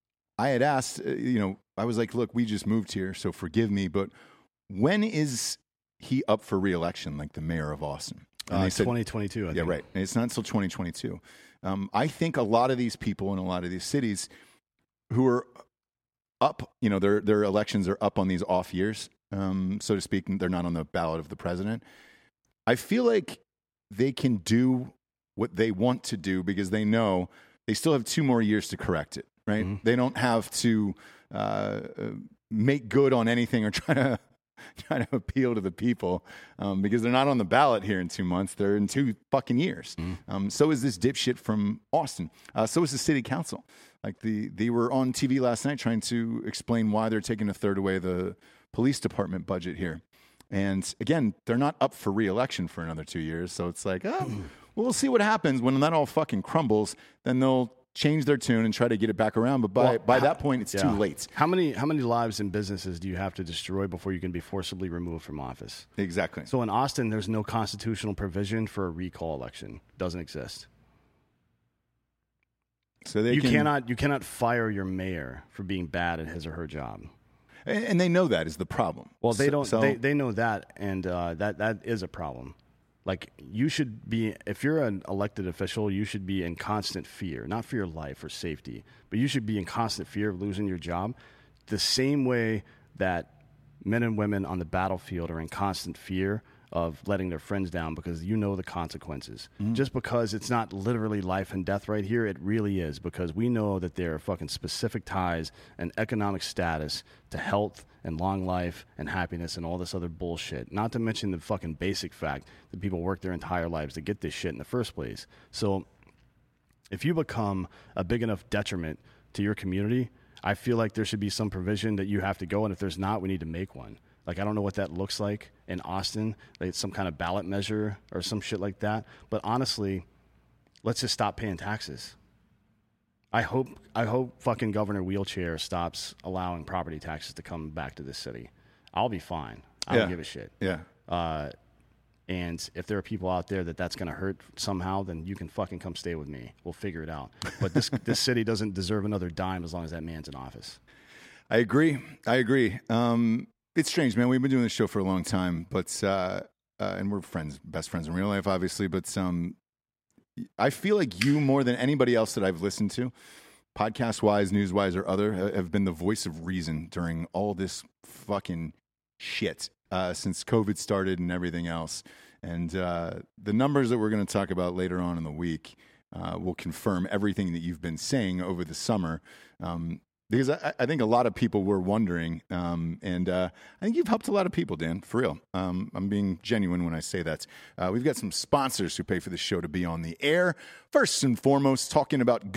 Speaker 5: had asked, I was like, look, we just moved here, so forgive me, but when is he up for re-election, like the mayor of Austin? And they said
Speaker 4: 2022, I think.
Speaker 5: Yeah, right. And it's not until 2022. I think a lot of these people in a lot of these cities who are up, their elections are up on these off years, so to speak. They're not on the ballot of the president. I feel like they can do what they want to do because they know they still have 2 more years to correct it, right?
Speaker 4: Mm-hmm.
Speaker 5: They don't have to make good on anything or try to appeal to the people because they're not on the ballot here in 2 months. They're in 2 fucking years. So is this dipshit from Austin. So is the city council. Like they were on TV last night trying to explain why they're taking a third away the police department budget here. And again, they're not up for re-election for another 2 years. So it's like, we'll see what happens when that all fucking crumbles. Then they'll change their tune and try to get it back around. But by that point, it's too late.
Speaker 4: How many lives and businesses do you have to destroy before you can be forcibly removed from office?
Speaker 5: Exactly.
Speaker 4: So in Austin, there's no constitutional provision for a recall election. It doesn't exist.
Speaker 5: So
Speaker 4: you cannot fire your mayor for being bad at his or her job.
Speaker 5: And they know that is the problem.
Speaker 4: Well, they don't. They know that, and that is a problem. Like, you should be, if you're an elected official, you should be in constant fear, not for your life or safety, but you should be in constant fear of losing your job, the same way that men and women on the battlefield are in constant fear of letting their friends down because you know the consequences. Just because it's not literally life and death right here, it really is, because we know that there are fucking specific ties and economic status to health and long life and happiness and all this other bullshit. Not to mention the fucking basic fact that people work their entire lives to get this shit in the first place. So if you become a big enough detriment to your community, I feel like there should be some provision that you have to go, and if there's not, we need to make one. Like, I don't know what that looks like in Austin, like some kind of ballot measure or some shit like that. But honestly, let's just stop paying taxes. I hope fucking Governor Wheelchair stops allowing property taxes to come back to this city. I'll be fine. I don't give a shit.
Speaker 5: Yeah.
Speaker 4: And if there are people out there that's going to hurt somehow, then you can fucking come stay with me. We'll figure it out. But this city doesn't deserve another dime as long as that man's in office.
Speaker 5: I agree. It's strange, man. We've been doing this show for a long time, but and we're friends, best friends in real life, obviously. But I feel like you, more than anybody else that I've listened to, podcast-wise, news-wise, or other, have been the voice of reason during all this fucking shit since COVID started and everything else. And the numbers that we're going to talk about later on in the week will confirm everything that you've been saying over the summer. Because I think a lot of people were wondering, and I think you've helped a lot of people, Dan, for real. I'm being genuine when I say that. We've got some sponsors who pay for the show to be on the air. First and foremost, talking about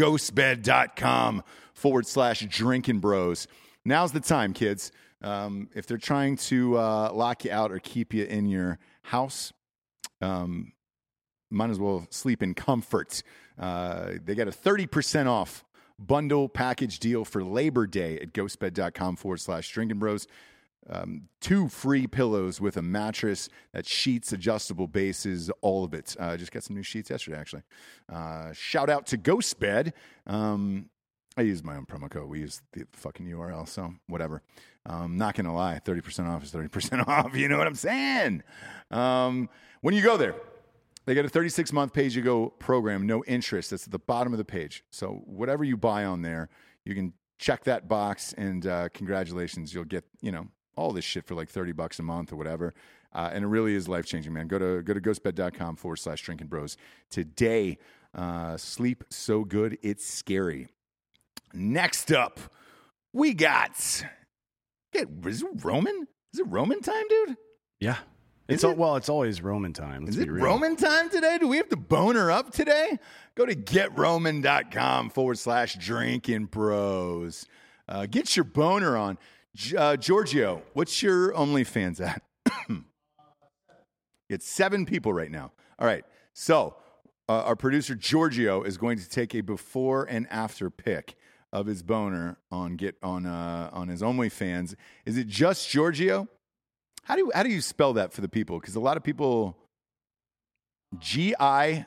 Speaker 5: ghostbed.com/drinking bros. Now's the time, kids. If they're trying to lock you out or keep you in your house, might as well sleep in comfort. They got a 30% off bundle package deal for Labor Day at ghostbed.com/drinking bros. 2 free pillows with a mattress, that sheets, adjustable bases, all of it. Just got some new sheets yesterday, actually. Shout out to Ghostbed. I used my own promo code. We used the fucking URL, so whatever. Not going to lie, 30% off is 30% off. You know what I'm saying? When you go there, they got a 36-month pay-as-you-go program, no interest. That's at the bottom of the page. So whatever you buy on there, you can check that box, and congratulations, you'll get, all this shit for like $30 a month or whatever. And it really is life-changing, man. Go to ghostbed.com/drinking bros today. Sleep so good, it's scary. Next up, we got... Is it Roman? Is it Roman time, dude?
Speaker 4: Yeah. It's always Roman time.
Speaker 5: Is it Roman time today? Do we have to boner up today? Go to getroman.com/drinking bros. Get your boner on. Giorgio, what's your OnlyFans at? It's 7 people right now. All right. So our producer Giorgio is going to take a before and after pic of his boner on his OnlyFans. Is it just Giorgio? How do you spell that for the people? Because a lot of people, Giorgio.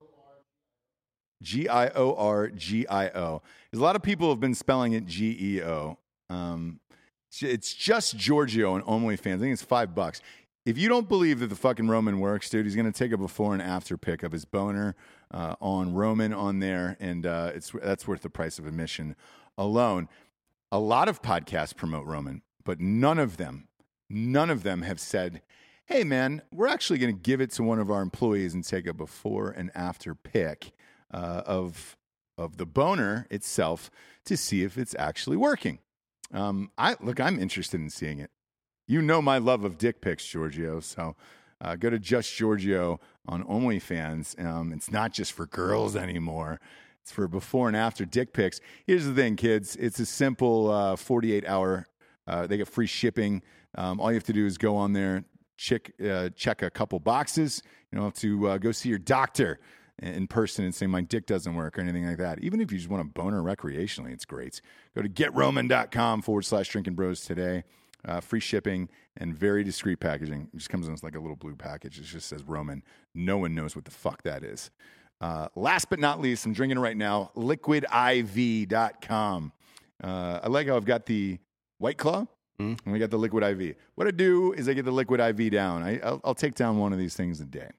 Speaker 5: Because a lot of people have been spelling it Geo. It's just Giorgio on OnlyFans. I think it's $5. if you don't believe that the fucking Roman works, dude, he's going to take a before and after pic of his boner on Roman on there, and that's worth the price of admission alone. A lot of podcasts promote Roman, but none of them have said, hey, man, we're actually going to give it to one of our employees and take a before and after pic of the boner itself to see if it's actually working. I'm interested in seeing it. You know my love of dick pics, Giorgio, so go to Just Giorgio on OnlyFans. It's not just for girls anymore. It's for before and after dick pics. Here's the thing, kids. It's a simple 48-hour. They get free shipping. All you have to do is go on there, check a couple boxes. You don't have to go see your doctor in person and say my dick doesn't work or anything like that. Even if you just want a boner recreationally, it's great. Go to GetRoman.com/drinkingbros today. Free shipping and very discreet packaging. It just comes in like a little blue package. It just says Roman. No one knows what the fuck that is. Last but not least, I'm drinking it right now, liquidiv.com. I like how I've got the White Claw and we got the Liquid IV. What I do is I get the Liquid IV down. I'll take down one of these things a day.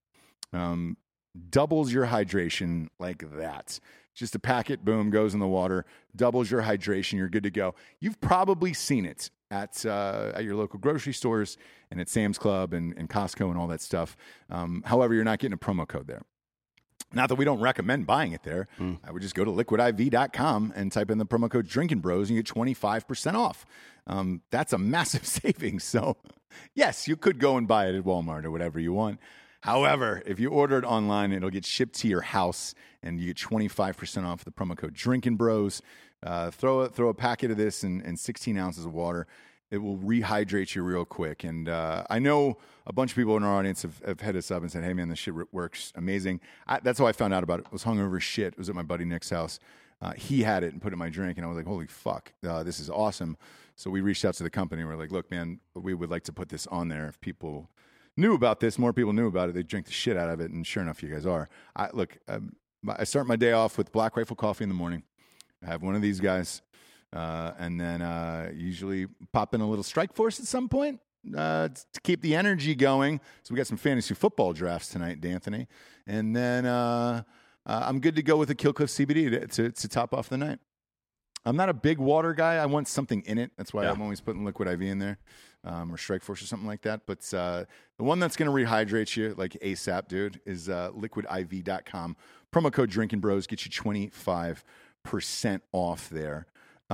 Speaker 5: Doubles your hydration like that. Just a packet, boom, goes in the water, doubles your hydration, you're good to go. You've probably seen it at your local grocery stores and at Sam's Club and Costco and all that stuff. However, you're not getting a promo code there. Not that we don't recommend buying it there. I would just go to liquidiv.com and type in the promo code Drinking Bros and you get 25% off. That's a massive savings. So, yes, you could go and buy it at Walmart or whatever you want. However, if you order it online, it'll get shipped to your house and you get 25% off the promo code Drinking Bros. Throw a packet of this and 16 ounces of water. It will rehydrate you real quick. And I know a bunch of people in our audience have hit us up and said, hey, man, this shit works amazing. That's how I found out about it. I was hungover shit. It was at my buddy Nick's house. He had it and put it in my drink, and I was like, holy fuck, this is awesome. So we reached out to the company. We're like, look, man, we would like to put this on there. If people knew about this, more people knew about it, they'd drink the shit out of it, and sure enough, you guys are. I start my day off with Black Rifle coffee in the morning. I have one of these guys. And then usually pop in a little Strike Force at some point to keep the energy going. So we got some fantasy football drafts tonight, D'Anthony. And then I'm good to go with a Killcliff CBD to top off the night. I'm not a big water guy. I want something in it. That's why I'm always putting Liquid IV in there or Strike Force or something like that. But the one that's going to rehydrate you like ASAP, dude, is liquidiv.com. Promo code Drinking Bros gets you 25% off there.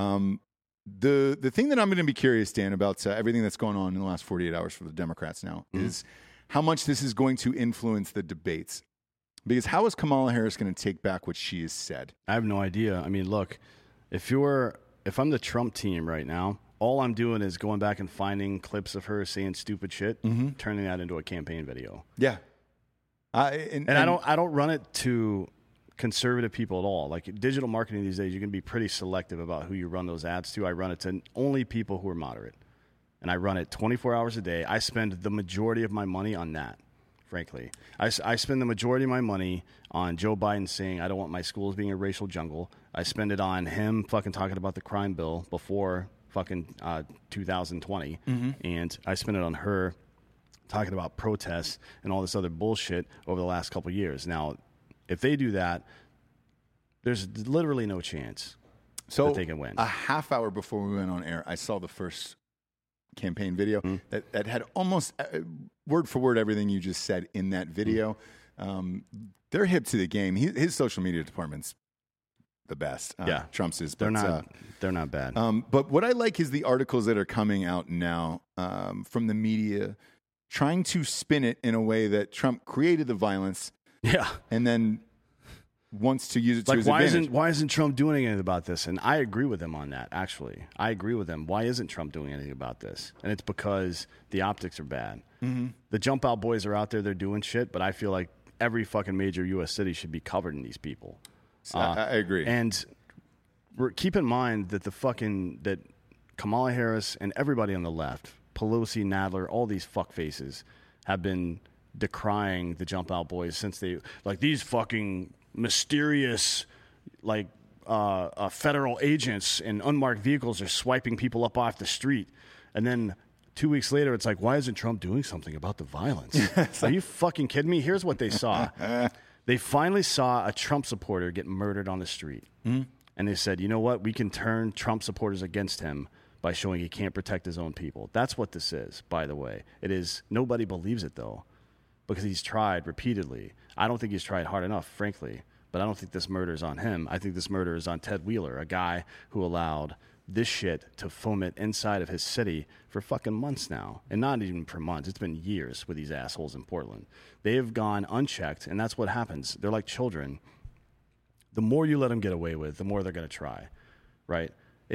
Speaker 5: The thing that I'm going to be curious, Dan, about everything that's going on in the last 48 hours for the Democrats now is how much this is going to influence the debates. Because how is Kamala Harris going to take back what she has said?
Speaker 4: I have no idea. I mean, look, if I'm the Trump team right now, all I'm doing is going back and finding clips of her saying stupid shit, turning that into a campaign video.
Speaker 5: Yeah.
Speaker 4: And I don't run it to conservative people at all. Like digital marketing these days, you can be pretty selective about who you run those ads to. I run it to only people who are moderate. And I run it 24 hours a day. I spend the majority of my money on that, frankly. I spend the majority of my money on Joe Biden saying, I don't want my schools being a racial jungle. I spend it on him fucking talking about the crime bill before fucking 2020. And I spend it on her talking about protests and all this other bullshit over the last couple of years. Now, if they do that, there's literally no chance that they can win.
Speaker 5: A half hour before we went on air, I saw the first campaign video that had almost word for word everything you just said in that video. They're hip to the game. His social media department's the best. Trump's is.
Speaker 4: They're not bad.
Speaker 5: But what I like is the articles that are coming out now from the media trying to spin it in a way that Trump created the violence. Yeah, and then wants to use it to his advantage.
Speaker 4: Why isn't Trump doing anything about this? And I agree with him on that, actually. I agree with him. Why isn't Trump doing anything about this? And it's because the optics are bad. The Jump Out boys are out there. They're doing shit, but I feel like every fucking major U.S. city should be covered in these people.
Speaker 5: I agree.
Speaker 4: And keep in mind that that Kamala Harris and everybody on the left, Pelosi, Nadler, all these fuckfaces have been decrying the Jump Out boys since these fucking mysterious federal agents in unmarked vehicles are swiping people up off the street, and then 2 weeks later, it's like, why isn't Trump doing something about the violence? Are you fucking kidding me? Here's what they saw. They finally saw a Trump supporter get murdered on the street. Mm-hmm. And they said, you know what? We can turn Trump supporters against him by showing he can't protect his own people. That's what this is, by the way. It is. Nobody believes it, though, because he's tried repeatedly. I don't think he's tried hard enough, frankly. But I don't think this murder is on him. I think this murder is on Ted Wheeler, a guy who allowed this shit to foment inside of his city for fucking months now. And not even for months. It's been years with these assholes in Portland. They have gone unchecked, and that's what happens. They're like children. The more you let them get away with, the more they're going to try, right?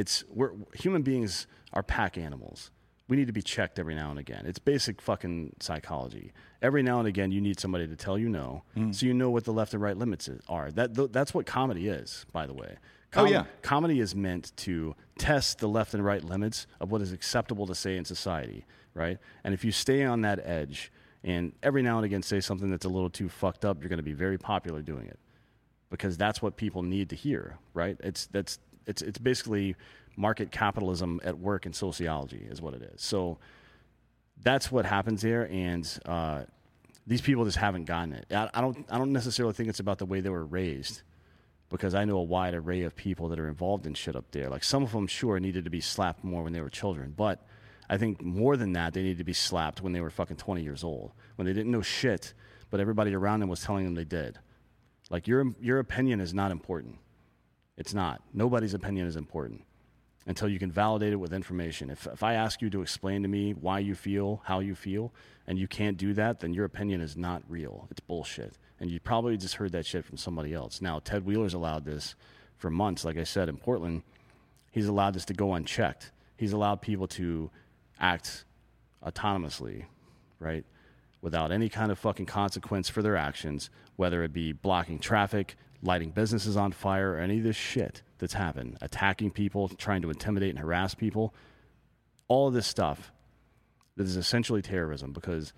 Speaker 4: Human beings are pack animals. We need to be checked every now and again. It's basic fucking psychology. Every now and again, you need somebody to tell you no, so you know what the left and right limits are. That's what comedy is, by the way. Comedy is meant to test the left and right limits of what is acceptable to say in society, right? And if you stay on that edge and every now and again say something that's a little too fucked up, you're going to be very popular doing it, because that's what people need to hear, right? It's basically market capitalism at work in sociology is what it is. So that's what happens there, and these people just haven't gotten it. I don't necessarily think it's about the way they were raised, because I know a wide array of people that are involved in shit up there. Like, some of them, sure, needed to be slapped more when they were children, but I think more than that, they needed to be slapped when they were fucking 20 years old, when they didn't know shit, but everybody around them was telling them they did. Like, your opinion is not important. It's not. Nobody's opinion is important until you can validate it with information. If I ask you to explain to me why you feel, how you feel, and you can't do that, then your opinion is not real. It's bullshit. And you probably just heard that shit from somebody else. Now, Ted Wheeler's allowed this for months. Like I said, in Portland, he's allowed this to go unchecked. He's allowed people to act autonomously, right, without any kind of fucking consequence for their actions, whether it be blocking traffic, lighting businesses on fire, or any of this shit that's happened, attacking people, trying to intimidate and harass people. All of this stuff that is essentially terrorism, because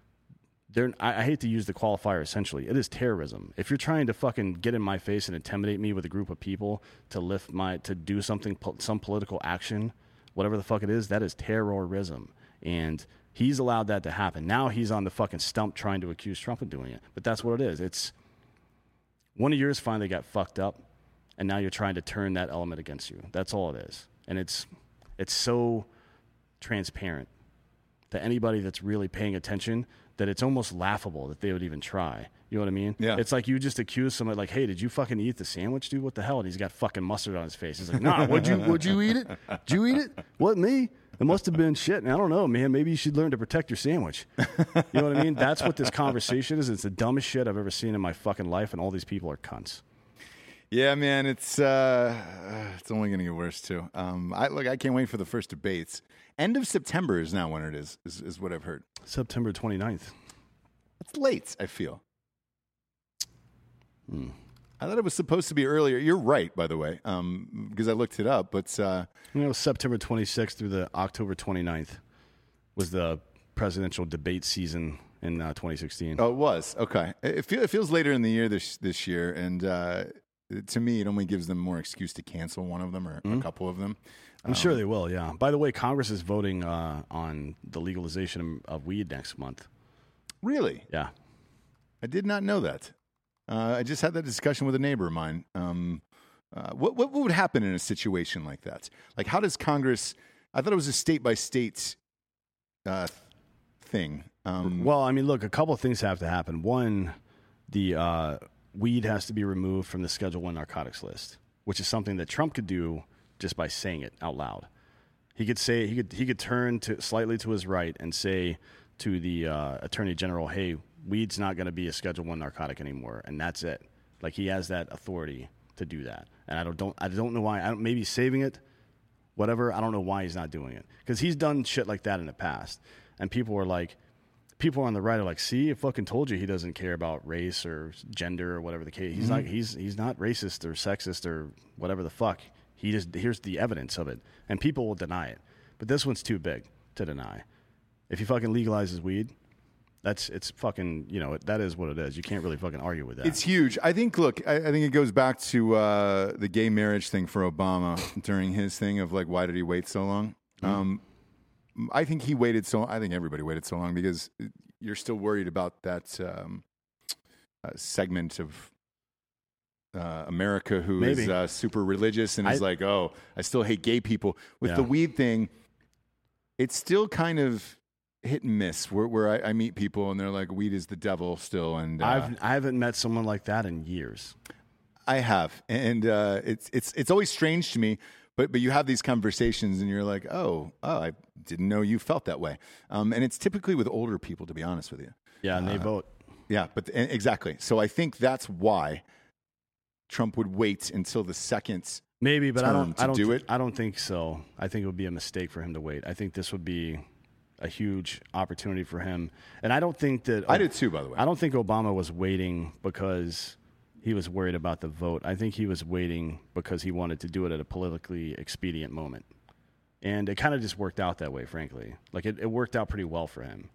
Speaker 4: I hate to use the qualifier essentially. It is terrorism. If you're trying to fucking get in my face and intimidate me with a group of people to do something, some political action, whatever the fuck it is, that is terrorism. And he's allowed that to happen. Now he's on the fucking stump trying to accuse Trump of doing it. But that's what it is. It's one of yours finally got fucked up, and now you're trying to turn that element against you. That's all it is. And it's so transparent to anybody that's really paying attention that it's almost laughable that they would even try. You know what I mean?
Speaker 5: Yeah.
Speaker 4: It's like you just accuse somebody like, hey, did you fucking eat the sandwich, dude? What the hell? And he's got fucking mustard on his face. He's like, nah, would you eat it? Did you eat it? What, me? It must have been shit. And I don't know, man. Maybe you should learn to protect your sandwich. You know what I mean? That's what this conversation is. It's the dumbest shit I've ever seen in my fucking life, and all these people are cunts.
Speaker 5: Yeah, man, it's only going to get worse too. I can't wait for the first debates. End of September is now when it is what I've heard.
Speaker 4: September 29th.
Speaker 5: It's late, I feel. I thought it was supposed to be earlier. You're right, by the way, because I looked it up. But
Speaker 4: September 26th through the October 29th was the presidential debate season in 2016.
Speaker 5: Oh, it was? Okay. It feels later in the year this year, and to me, it only gives them more excuse to cancel one of them or a couple of them.
Speaker 4: I'm sure they will, yeah. By the way, Congress is voting on the legalization of weed next month.
Speaker 5: Really?
Speaker 4: Yeah.
Speaker 5: I did not know that. I just had that discussion with a neighbor of mine. What would happen in a situation like that? Like, how does Congress... I thought it was a state-by-state thing.
Speaker 4: Well, I mean, look, a couple of things have to happen. One, the weed has to be removed from the Schedule I narcotics list, which is something that Trump could do just by saying it out loud. He could turn slightly to his right and say to the Attorney General, hey, weed's not going to be a Schedule I narcotic anymore, and that's it. Like, he has that authority to do that. And I don't know why. Maybe saving it, whatever. I don't know why he's not doing it, because he's done shit like that in the past. And people on the right are like, see, I fucking told you he doesn't care about race or gender or whatever the case. He's like, he's not racist or sexist or whatever the fuck. Here's the evidence of it, and people will deny it. But this one's too big to deny. If he fucking legalizes weed, it's fucking, that is what it is. You can't really fucking argue with that.
Speaker 5: It's huge. I think it goes back to the gay marriage thing for Obama during his thing of like, why did he wait so long? I think he waited so. I think everybody waited so long because you're still worried about that segment of America who is super religious and is like, oh, I still hate gay people. With the weed thing, it's still kind of hit and miss. Where I meet people and they're like, weed is the devil still. And
Speaker 4: I haven't met someone like that in years.
Speaker 5: I have, and it's always strange to me. But you have these conversations and you're like, oh, I didn't know you felt that way. And it's typically with older people, to be honest with you.
Speaker 4: Yeah, and they vote.
Speaker 5: Yeah, but exactly. So I think that's why Trump would wait until the second
Speaker 4: maybe, but I don't
Speaker 5: do it.
Speaker 4: I don't think so. I think it would be a mistake for him to wait. I think this would be a huge opportunity for him. And I don't think that
Speaker 5: I did too, by the way.
Speaker 4: I don't think Obama was waiting because he was worried about the vote. I think he was waiting because he wanted to do it at a politically expedient moment. And it kind of just worked out that way, frankly. Like, it worked out pretty well for him.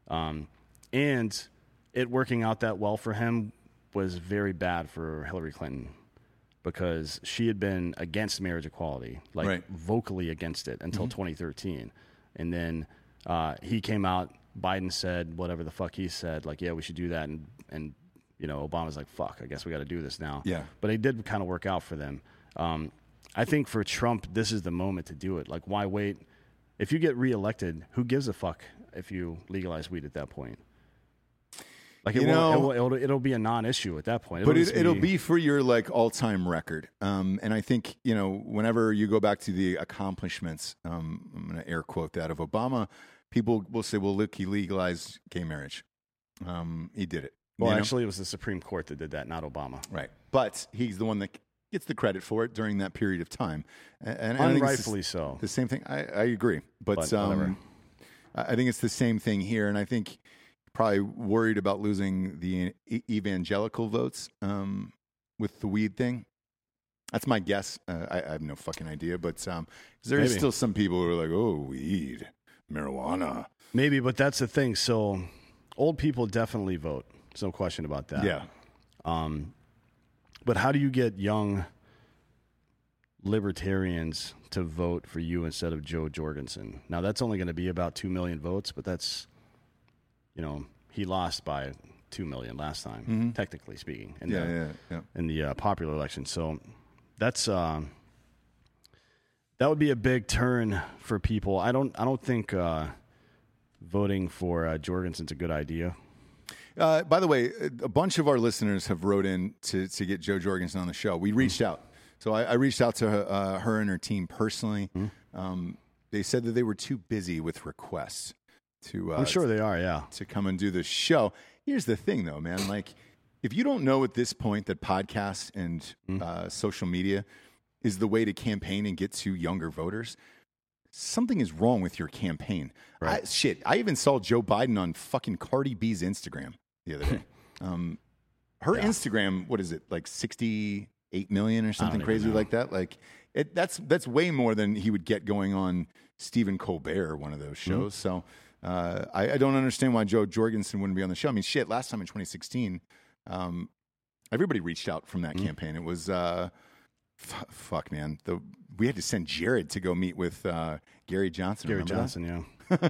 Speaker 4: And it working out that well for him was very bad for Hillary Clinton because she had been against marriage equality, vocally against it until 2013. And then he came out, Biden said whatever the fuck he said, like, yeah, we should do that. And you know, Obama's like, fuck, I guess we got to do this now.
Speaker 5: Yeah.
Speaker 4: But it did kind of work out for them. I think for Trump, this is the moment to do it. Like, why wait? If you get reelected, who gives a fuck if you legalize weed at that point? Like, it'll be a non-issue at that point.
Speaker 5: It'll be for your, like, all-time record. And I think, you know, whenever you go back to the accomplishments, I'm going to air quote that, of Obama, people will say, well, look, he legalized gay marriage. He did it.
Speaker 4: Well, actually, it was the Supreme Court that did that, not Obama.
Speaker 5: Right. But he's the one that gets the credit for it during that period of time. And
Speaker 4: rightfully so.
Speaker 5: The same thing. I agree. But I think it's the same thing here. And I think probably worried about losing the evangelical votes with the weed thing. That's my guess. I have no fucking idea. But there is still some people who are like, oh, weed, marijuana.
Speaker 4: Maybe, but that's the thing. So old people definitely vote. There's no question about that.
Speaker 5: Yeah.
Speaker 4: But how do you get young libertarians to vote for you instead of Joe Jorgensen? Now, that's only going to be about 2 million votes, but that's, you know, he lost by 2 million last time, technically speaking, in the popular election. So that's that would be a big turn for people. I don't think voting for Jorgensen's a good idea.
Speaker 5: By the way, a bunch of our listeners have wrote in to get Joe Jorgensen on the show. We reached out. So I reached out to her and her team personally. They said that they were too busy with requests to.
Speaker 4: I'm sure they are, yeah.
Speaker 5: To come and do the show. Here's the thing, though, man. Like, if you don't know at this point that podcasts and social media is the way to campaign and get to younger voters, something is wrong with your campaign. Right. I even saw Joe Biden on fucking Cardi B's Instagram the other day. Her Instagram, what is it, like 68 million or something crazy like that? Like, that's way more than he would get going on Stephen Colbert or one of those shows. So I don't understand why Joe Jorgensen wouldn't be on the show. I mean, shit, last time in 2016, everybody reached out from that campaign. It was fuck, man. We had to send Jared to go meet with Gary Johnson.
Speaker 4: Gary Johnson, yeah.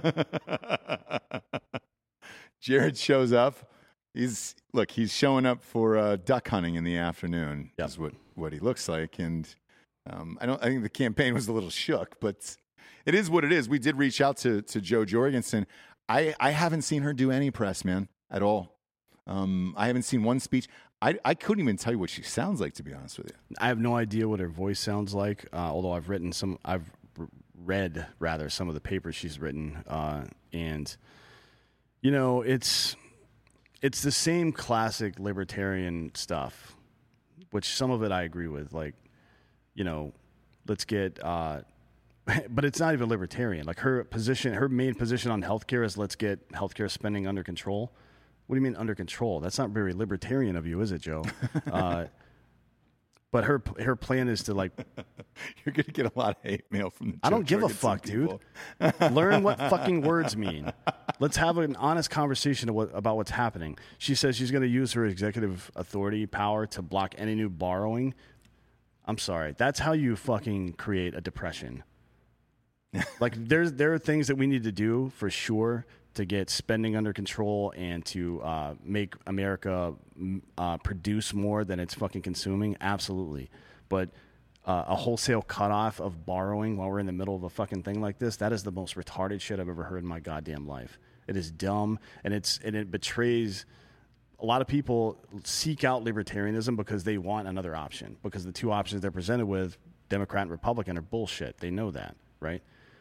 Speaker 5: Jared shows up. He's showing up for duck hunting in the afternoon. Yep. Is what he looks like. And I think the campaign was a little shook, but it is what it is. We did reach out to Joe Jorgensen. I haven't seen her do any press, man, at all. I haven't seen one speech. I couldn't even tell you what she sounds like, to be honest with you.
Speaker 4: I have no idea what her voice sounds like. Although I've read some of the papers she's written, and you know, it's the same classic libertarian stuff, which some of it I agree with. Like, you know, let's get, but it's not even libertarian. Like, her main position on healthcare is let's get healthcare spending under control. What do you mean under control? That's not very libertarian of you, is it, Joe? But her plan is to, like...
Speaker 5: You're going to get a lot of hate mail from the
Speaker 4: I don't give a fuck,
Speaker 5: people.
Speaker 4: Dude. Learn what fucking words mean. Let's have an honest conversation about what's happening. She says she's going to use her executive authority power to block any new borrowing. I'm sorry. That's how you fucking create a depression. Like there are things that we need to do for sure to get spending under control and to make America produce more than it's fucking consuming. Absolutely. But a wholesale cutoff of borrowing while we're in the middle of a fucking thing like this, that is the most retarded shit I've ever heard in my goddamn life. It is dumb, and it betrays. A lot of people seek out libertarianism because they want another option, because the two options they're presented with, Democrat and Republican, are bullshit. They know that, right?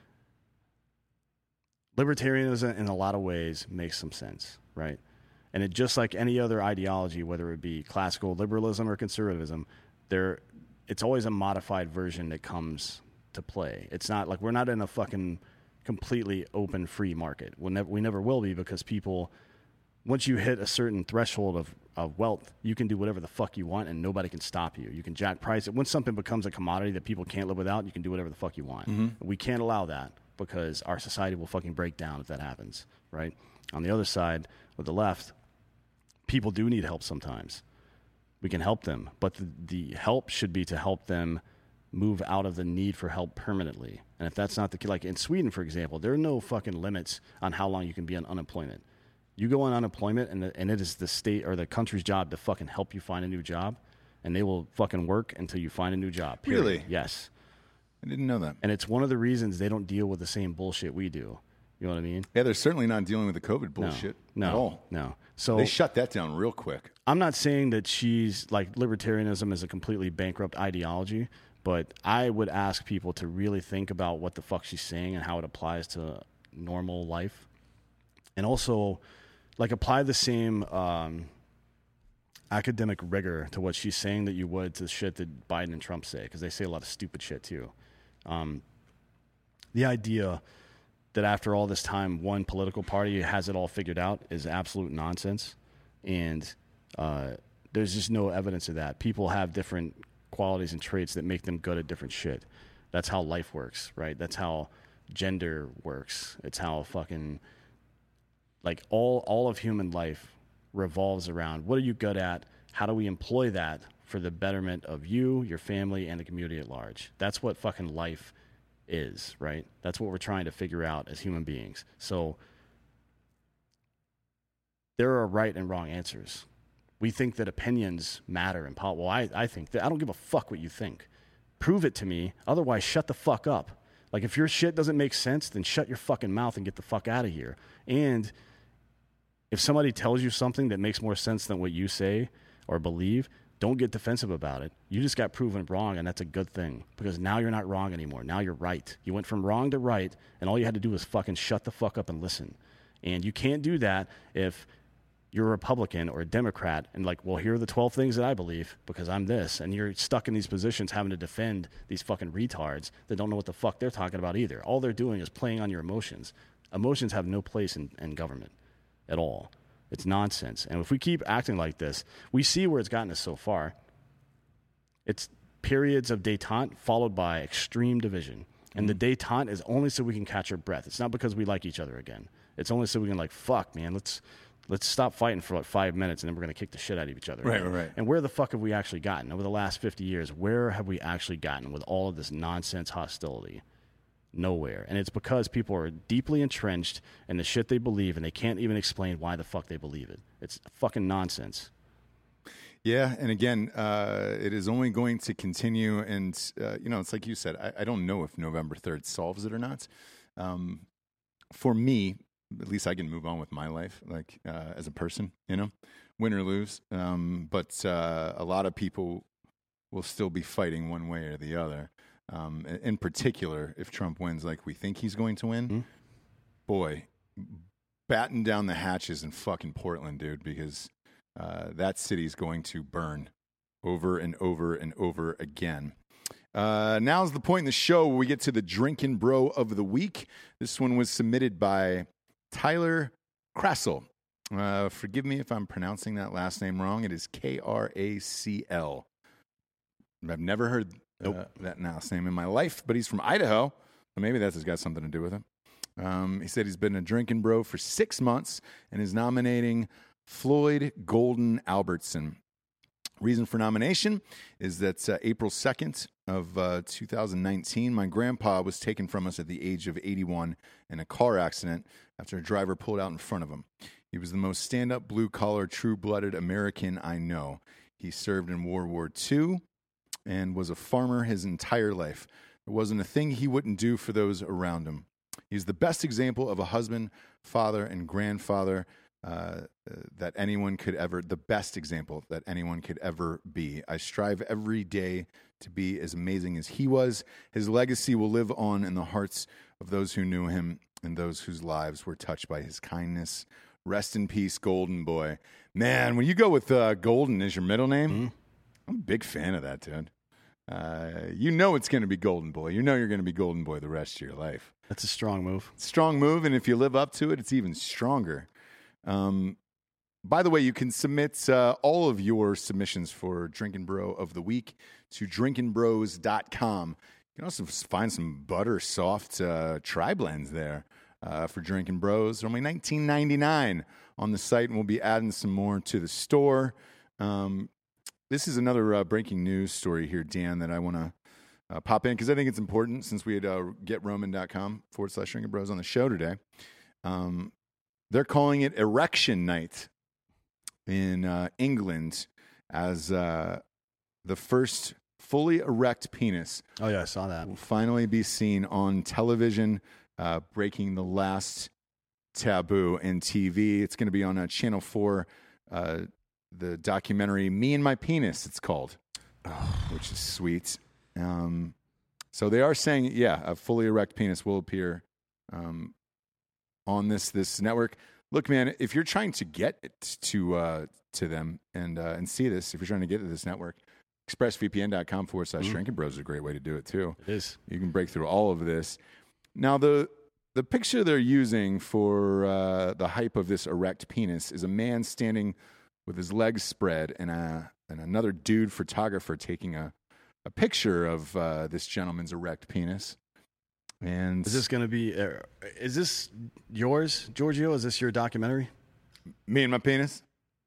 Speaker 4: Libertarianism, in a lot of ways, makes some sense, right? And it, just like any other ideology, whether it be classical liberalism or conservatism, it's always a modified version that comes to play. It's not like we're not in a fucking completely open, free market. We never will be, because people, once you hit a certain threshold of wealth, you can do whatever the fuck you want and nobody can stop you. You can jack price it. Once something becomes a commodity that people can't live without, you can do whatever the fuck you want. Mm-hmm. We can't allow that, because our society will fucking break down if that happens, right? On the other side, with the left, people do need help sometimes. We can help them, but the help should be to help them move out of the need for help permanently. And if that's not the case, like in Sweden, for example, there are no fucking limits on how long you can be on unemployment. You go on unemployment, and it is the state or the country's job to fucking help you find a new job, and they will fucking work until you find a new job. Period.
Speaker 5: Really?
Speaker 4: Yes.
Speaker 5: I didn't know that.
Speaker 4: And it's one of the reasons they don't deal with the same bullshit we do. You know what I mean?
Speaker 5: Yeah, they're certainly not dealing with the COVID bullshit at all.
Speaker 4: No. So
Speaker 5: they shut that down real quick.
Speaker 4: I'm not saying that she's like libertarianism is a completely bankrupt ideology, but I would ask people to really think about what the fuck she's saying and how it applies to normal life. And also, like, apply the same academic rigor to what she's saying that you would to shit that Biden and Trump say, because they say a lot of stupid shit too. The idea that after all this time, one political party has it all figured out is absolute nonsense. And there's just no evidence of that. People have different qualities and traits that make them good at different shit. That's how life works, right? That's how gender works. It's how fucking, like, all of human life revolves around what are you good at? How do we employ that for the betterment of you, your family, and the community at large? That's what fucking life is, right? That's what we're trying to figure out as human beings. So there are right and wrong answers. We think that opinions matter in politics. Well, I think that I don't give a fuck what you think. Prove it to me. Otherwise, shut the fuck up. Like, if your shit doesn't make sense, then shut your fucking mouth and get the fuck out of here. And if somebody tells you something that makes more sense than what you say or believe, don't get defensive about it. You just got proven wrong, and that's a good thing, because now you're not wrong anymore. Now you're right. You went from wrong to right, and all you had to do was fucking shut the fuck up and listen. And you can't do that if you're a Republican or a Democrat and like, well, here are the 12 things that I believe because I'm this. And you're stuck in these positions having to defend these fucking retards that don't know what the fuck they're talking about either. All they're doing is playing on your emotions. Emotions have no place in government at all. It's nonsense. And if we keep acting like this, we see where it's gotten us so far. It's periods of détente followed by extreme division. And the détente is only so we can catch our breath. It's not because we like each other again. It's only so we can, like, fuck, man, let's stop fighting for like 5 minutes and then we're going to kick the shit out of each other.
Speaker 5: Right.
Speaker 4: And where the fuck have we actually gotten? Over the last 50 years, where have we actually gotten with all of this nonsense hostility? Nowhere. And it's because people are deeply entrenched in the shit they believe and they can't even explain why the fuck they believe it. It's fucking nonsense.
Speaker 5: Yeah, and again, it is only going to continue. And, it's like you said, I don't know if November 3rd solves it or not. For me, at least I can move on with my life, like as a person, win or lose. But a lot of people will still be fighting one way or the other. In particular, if Trump wins like we think he's going to win, boy, batten down the hatches in fucking Portland, dude, because that city's going to burn over and over and over again. Now's the point in the show where we get to the Drinkin' Bro of the Week. This one was submitted by Tyler Krasel. Forgive me if I'm pronouncing that last name wrong. It is Kracl. I've never heard that last name in my life, but he's from Idaho. So maybe that's got something to do with it. He said he's been a Drinkin' Bro for 6 months and is nominating Floyd Golden Albertson. Reason for nomination is that April 2nd of 2019, my grandpa was taken from us at the age of 81 in a car accident after a driver pulled out in front of him. He was the most stand-up, blue-collar, true-blooded American I know. He served in World War II and was a farmer his entire life. There wasn't a thing he wouldn't do for those around him. He's the best example of a husband, father, and grandfather that anyone could ever, the best example that anyone could ever be. I strive every day to be as amazing as he was. His legacy will live on in the hearts of those who knew him and those whose lives were touched by his kindness. Rest in peace, Golden Boy. Man, when you go with Golden as your middle name, I'm a big fan of that, dude. You know it's going to be Golden Boy. You know you're going to be Golden Boy the rest of your life.
Speaker 4: That's a strong move.
Speaker 5: Strong move, and if you live up to it, it's even stronger. By the way, you can submit all of your submissions for Drinkin' Bro of the Week to drinkinbros.com. You can also find some butter soft tri-blends there for Drinkin' Bros. They're only $19.99 on the site, and we'll be adding some more to the store. This is another breaking news story here, Dan, that I want to pop in because I think it's important since we had getroman.com/Drinkin' Bros on the show today. They're calling it Erection Night in England as the first fully erect penis.
Speaker 4: Oh, yeah, I saw that.
Speaker 5: Will finally be seen on television, breaking the last taboo in TV. It's going to be on Channel 4, the documentary Me and My Penis, it's called, which is sweet. So they are saying, yeah, a fully erect penis will appear on this network. Look, man, if you're trying to get it to them and see this, if you're trying to get to this network, expressvpn.com/Drinkin' Bros is a great way to do it too.
Speaker 4: It is.
Speaker 5: You can break through all of this. Now, the picture they're using for the hype of this erect penis is a man standing with his legs spread and another dude photographer taking a picture of this gentleman's erect penis. And
Speaker 4: is this going to be? Is this yours, Giorgio? Is this your documentary?
Speaker 5: Me and My Penis?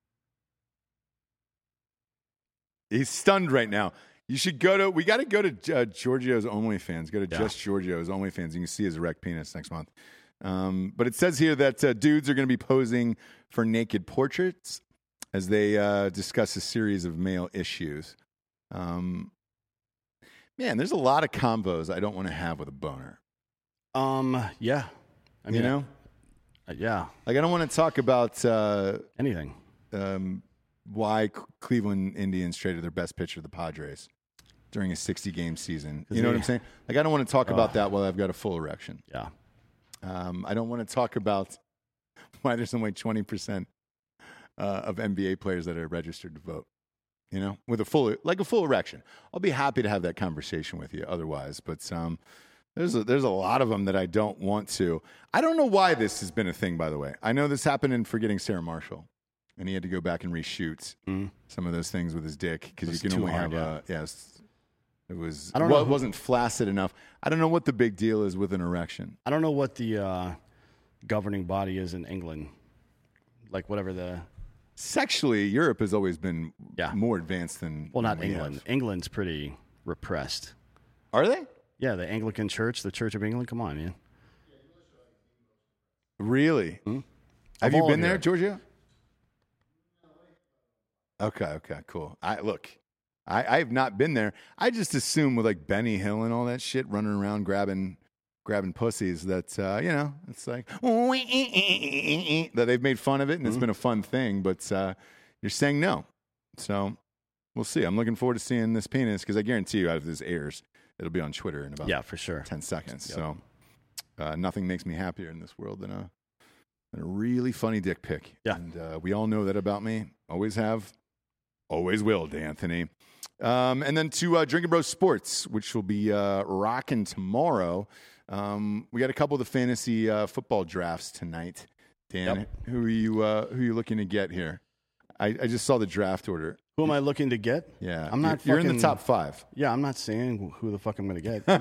Speaker 5: He's stunned right now. You should go to. We got to go to Giorgio's OnlyFans. Go to Just Giorgio's OnlyFans. You can see his erect penis next month. But it says here that dudes are going to be posing for naked portraits as they discuss a series of male issues. Man, there's a lot of combos I don't want to have with a boner.
Speaker 4: Yeah. I mean,
Speaker 5: you know?
Speaker 4: Yeah.
Speaker 5: Like, I don't want to talk about
Speaker 4: anything.
Speaker 5: Why Cleveland Indians traded their best pitcher to the Padres during a 60-game season. You know what I'm saying? Like, I don't want to talk about that while I've got a full erection.
Speaker 4: Yeah.
Speaker 5: I don't want to talk about why there's only 20% of NBA players that are registered to vote. You know, with a full erection. I'll be happy to have that conversation with you otherwise, but there's a lot of them that I don't want to. I don't know why this has been a thing, by the way. I know this happened in Forgetting Sarah Marshall, and he had to go back and reshoot some of those things with his dick because you can only have it was. I don't know. It wasn't flaccid enough. I don't know what the big deal is with an erection.
Speaker 4: I don't know what the governing body is in England, like whatever the.
Speaker 5: Sexually, Europe has always been more advanced than
Speaker 4: not
Speaker 5: we
Speaker 4: England.
Speaker 5: have.
Speaker 4: England's pretty repressed.
Speaker 5: Are they?
Speaker 4: Yeah, the Anglican Church, the Church of England. Come on, man.
Speaker 5: Really? Have you been there, Giorgio? Okay, cool. I have not been there. I just assume with like Benny Hill and all that shit running around grabbing pussies that, it's like, that they've made fun of it and it's been a fun thing, but you're saying no. So we'll see. I'm looking forward to seeing this penis because I guarantee you out of this airs, it'll be on Twitter in about
Speaker 4: for sure
Speaker 5: 10 seconds.
Speaker 4: Yep.
Speaker 5: So nothing makes me happier in this world than a really funny dick pic.
Speaker 4: Yeah.
Speaker 5: And we all know that about me. Always have, always will, D'Anthony. And then to Drinkin' Bros Sports, which will be rocking tomorrow. We got a couple of the fantasy football drafts tonight. Dan, who are you looking to get here? I just saw the draft order.
Speaker 4: Who am I looking to get?
Speaker 5: Yeah,
Speaker 4: I'm not.
Speaker 5: You're in the top 5.
Speaker 4: Yeah, I'm not saying who the fuck I'm going to get.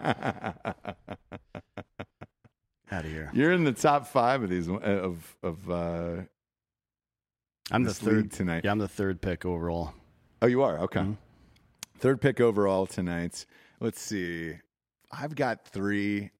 Speaker 4: Out of here.
Speaker 5: You're in the top 5 of these of
Speaker 4: I'm the third
Speaker 5: tonight.
Speaker 4: Yeah, I'm the third pick overall.
Speaker 5: Oh, you are? Okay. Third pick overall tonight. Let's see. I've got 3.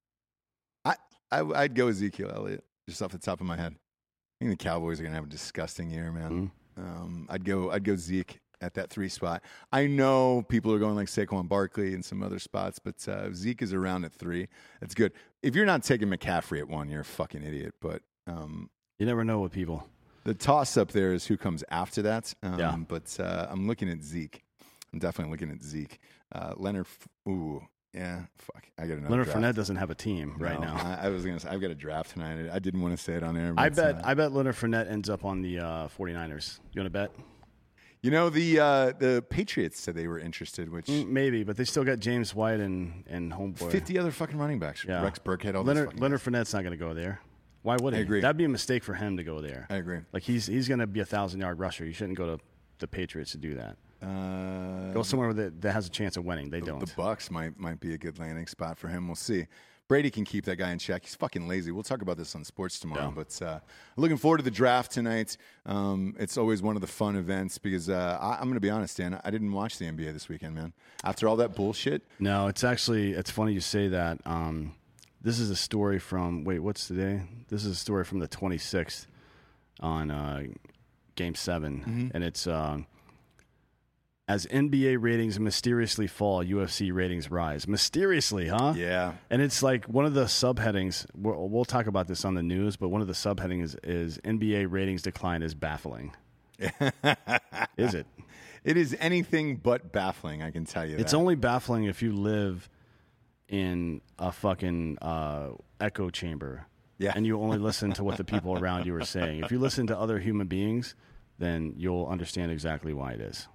Speaker 5: I'd go Ezekiel Elliott, just off the top of my head. I think the Cowboys are going to have a disgusting year, man. I'd go Zeke at that 3 spot. I know people are going like Saquon Barkley and some other spots, but Zeke is around at 3. That's good. If you're not taking McCaffrey at 1, you're a fucking idiot. But
Speaker 4: you never know with people.
Speaker 5: The toss-up there is who comes after that.
Speaker 4: Yeah.
Speaker 5: But I'm looking at Zeke. I'm definitely looking at Zeke. Leonard, yeah, fuck. I got another
Speaker 4: Leonard
Speaker 5: draft.
Speaker 4: Fournette doesn't have a team right now.
Speaker 5: I was going to say, I've got a draft tonight. I didn't want to say it on air.
Speaker 4: I bet Leonard Fournette ends up on the 49ers. You want to bet?
Speaker 5: You know, the Patriots said they were interested, which...
Speaker 4: Maybe, but they still got James White and homeboy.
Speaker 5: 50 other fucking running backs.
Speaker 4: Yeah.
Speaker 5: Rex Burkhead, all
Speaker 4: Leonard
Speaker 5: those fucking
Speaker 4: Fournette's not going to go there. Why would he?
Speaker 5: I agree.
Speaker 4: That'd be a mistake for him to go there.
Speaker 5: I agree.
Speaker 4: Like, he's going to be a 1,000-yard rusher. You shouldn't go to the Patriots to do that. Go somewhere that has a chance of winning. They don't.
Speaker 5: The Bucs might be a good landing spot for him. We'll see. Brady can keep that guy in check. He's fucking lazy. We'll talk about this on sports tomorrow.
Speaker 4: Yeah.
Speaker 5: But looking forward to the draft tonight. It's always one of the fun events because I'm going to be honest, Dan. I didn't watch the NBA this weekend, man. After all that bullshit.
Speaker 4: No, it's funny you say that. This is a story from, what's today? This is a story from the 26th on Game 7. And it's... as NBA ratings mysteriously fall, UFC ratings rise. Mysteriously, huh?
Speaker 5: Yeah.
Speaker 4: And it's like one of the subheadings, we'll talk about this on the news, but one of the subheadings is NBA ratings decline is baffling. Is it?
Speaker 5: It is anything but baffling, I can tell you that.
Speaker 4: It's only baffling if you live in a fucking echo chamber.
Speaker 5: Yeah.
Speaker 4: And you only listen to what the people around you are saying. If you listen to other human beings, then you'll understand exactly why it is.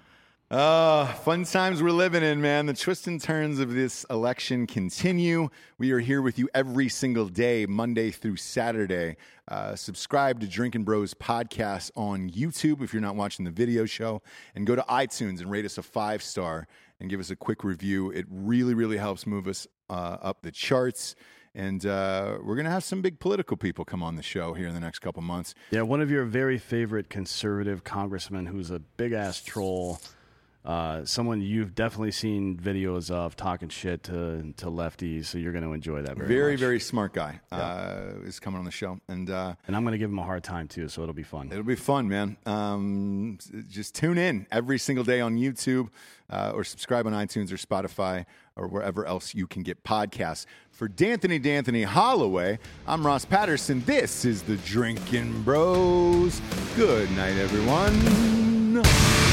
Speaker 5: Fun times we're living in, man. The twists and turns of this election continue. We are here with you every single day, Monday through Saturday. Subscribe to Drinkin' Bros podcast on YouTube if you're not watching the video show, and go to iTunes and rate us a 5-star and give us a quick review. It really, really helps move us up the charts. And we're going to have some big political people come on the show here in the next couple months.
Speaker 4: Yeah, one of your very favorite conservative congressmen who's a big-ass troll. Someone you've definitely seen videos of talking shit to lefties, so you're going to enjoy that very much.
Speaker 5: Very smart guy is coming on the show. And
Speaker 4: I'm going to give him a hard time, too, so it'll be fun.
Speaker 5: It'll be fun, man. Just tune in every single day on YouTube or subscribe on iTunes or Spotify or wherever else you can get podcasts. For D'Anthony Holloway, I'm Ross Patterson. This is the Drinkin' Bros. Good night, everyone.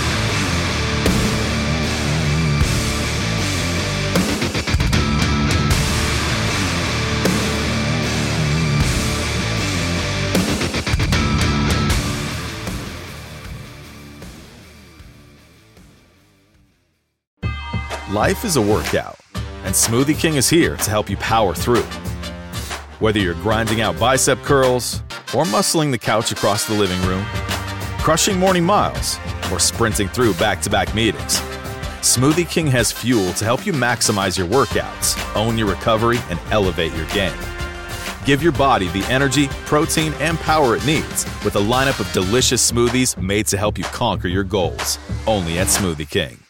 Speaker 6: Life is a workout, and Smoothie King is here to help you power through. Whether you're grinding out bicep curls, or muscling the couch across the living room, crushing morning miles, or sprinting through back-to-back meetings, Smoothie King has fuel to help you maximize your workouts, own your recovery, and elevate your game. Give your body the energy, protein, and power it needs with a lineup of delicious smoothies made to help you conquer your goals. Only at Smoothie King.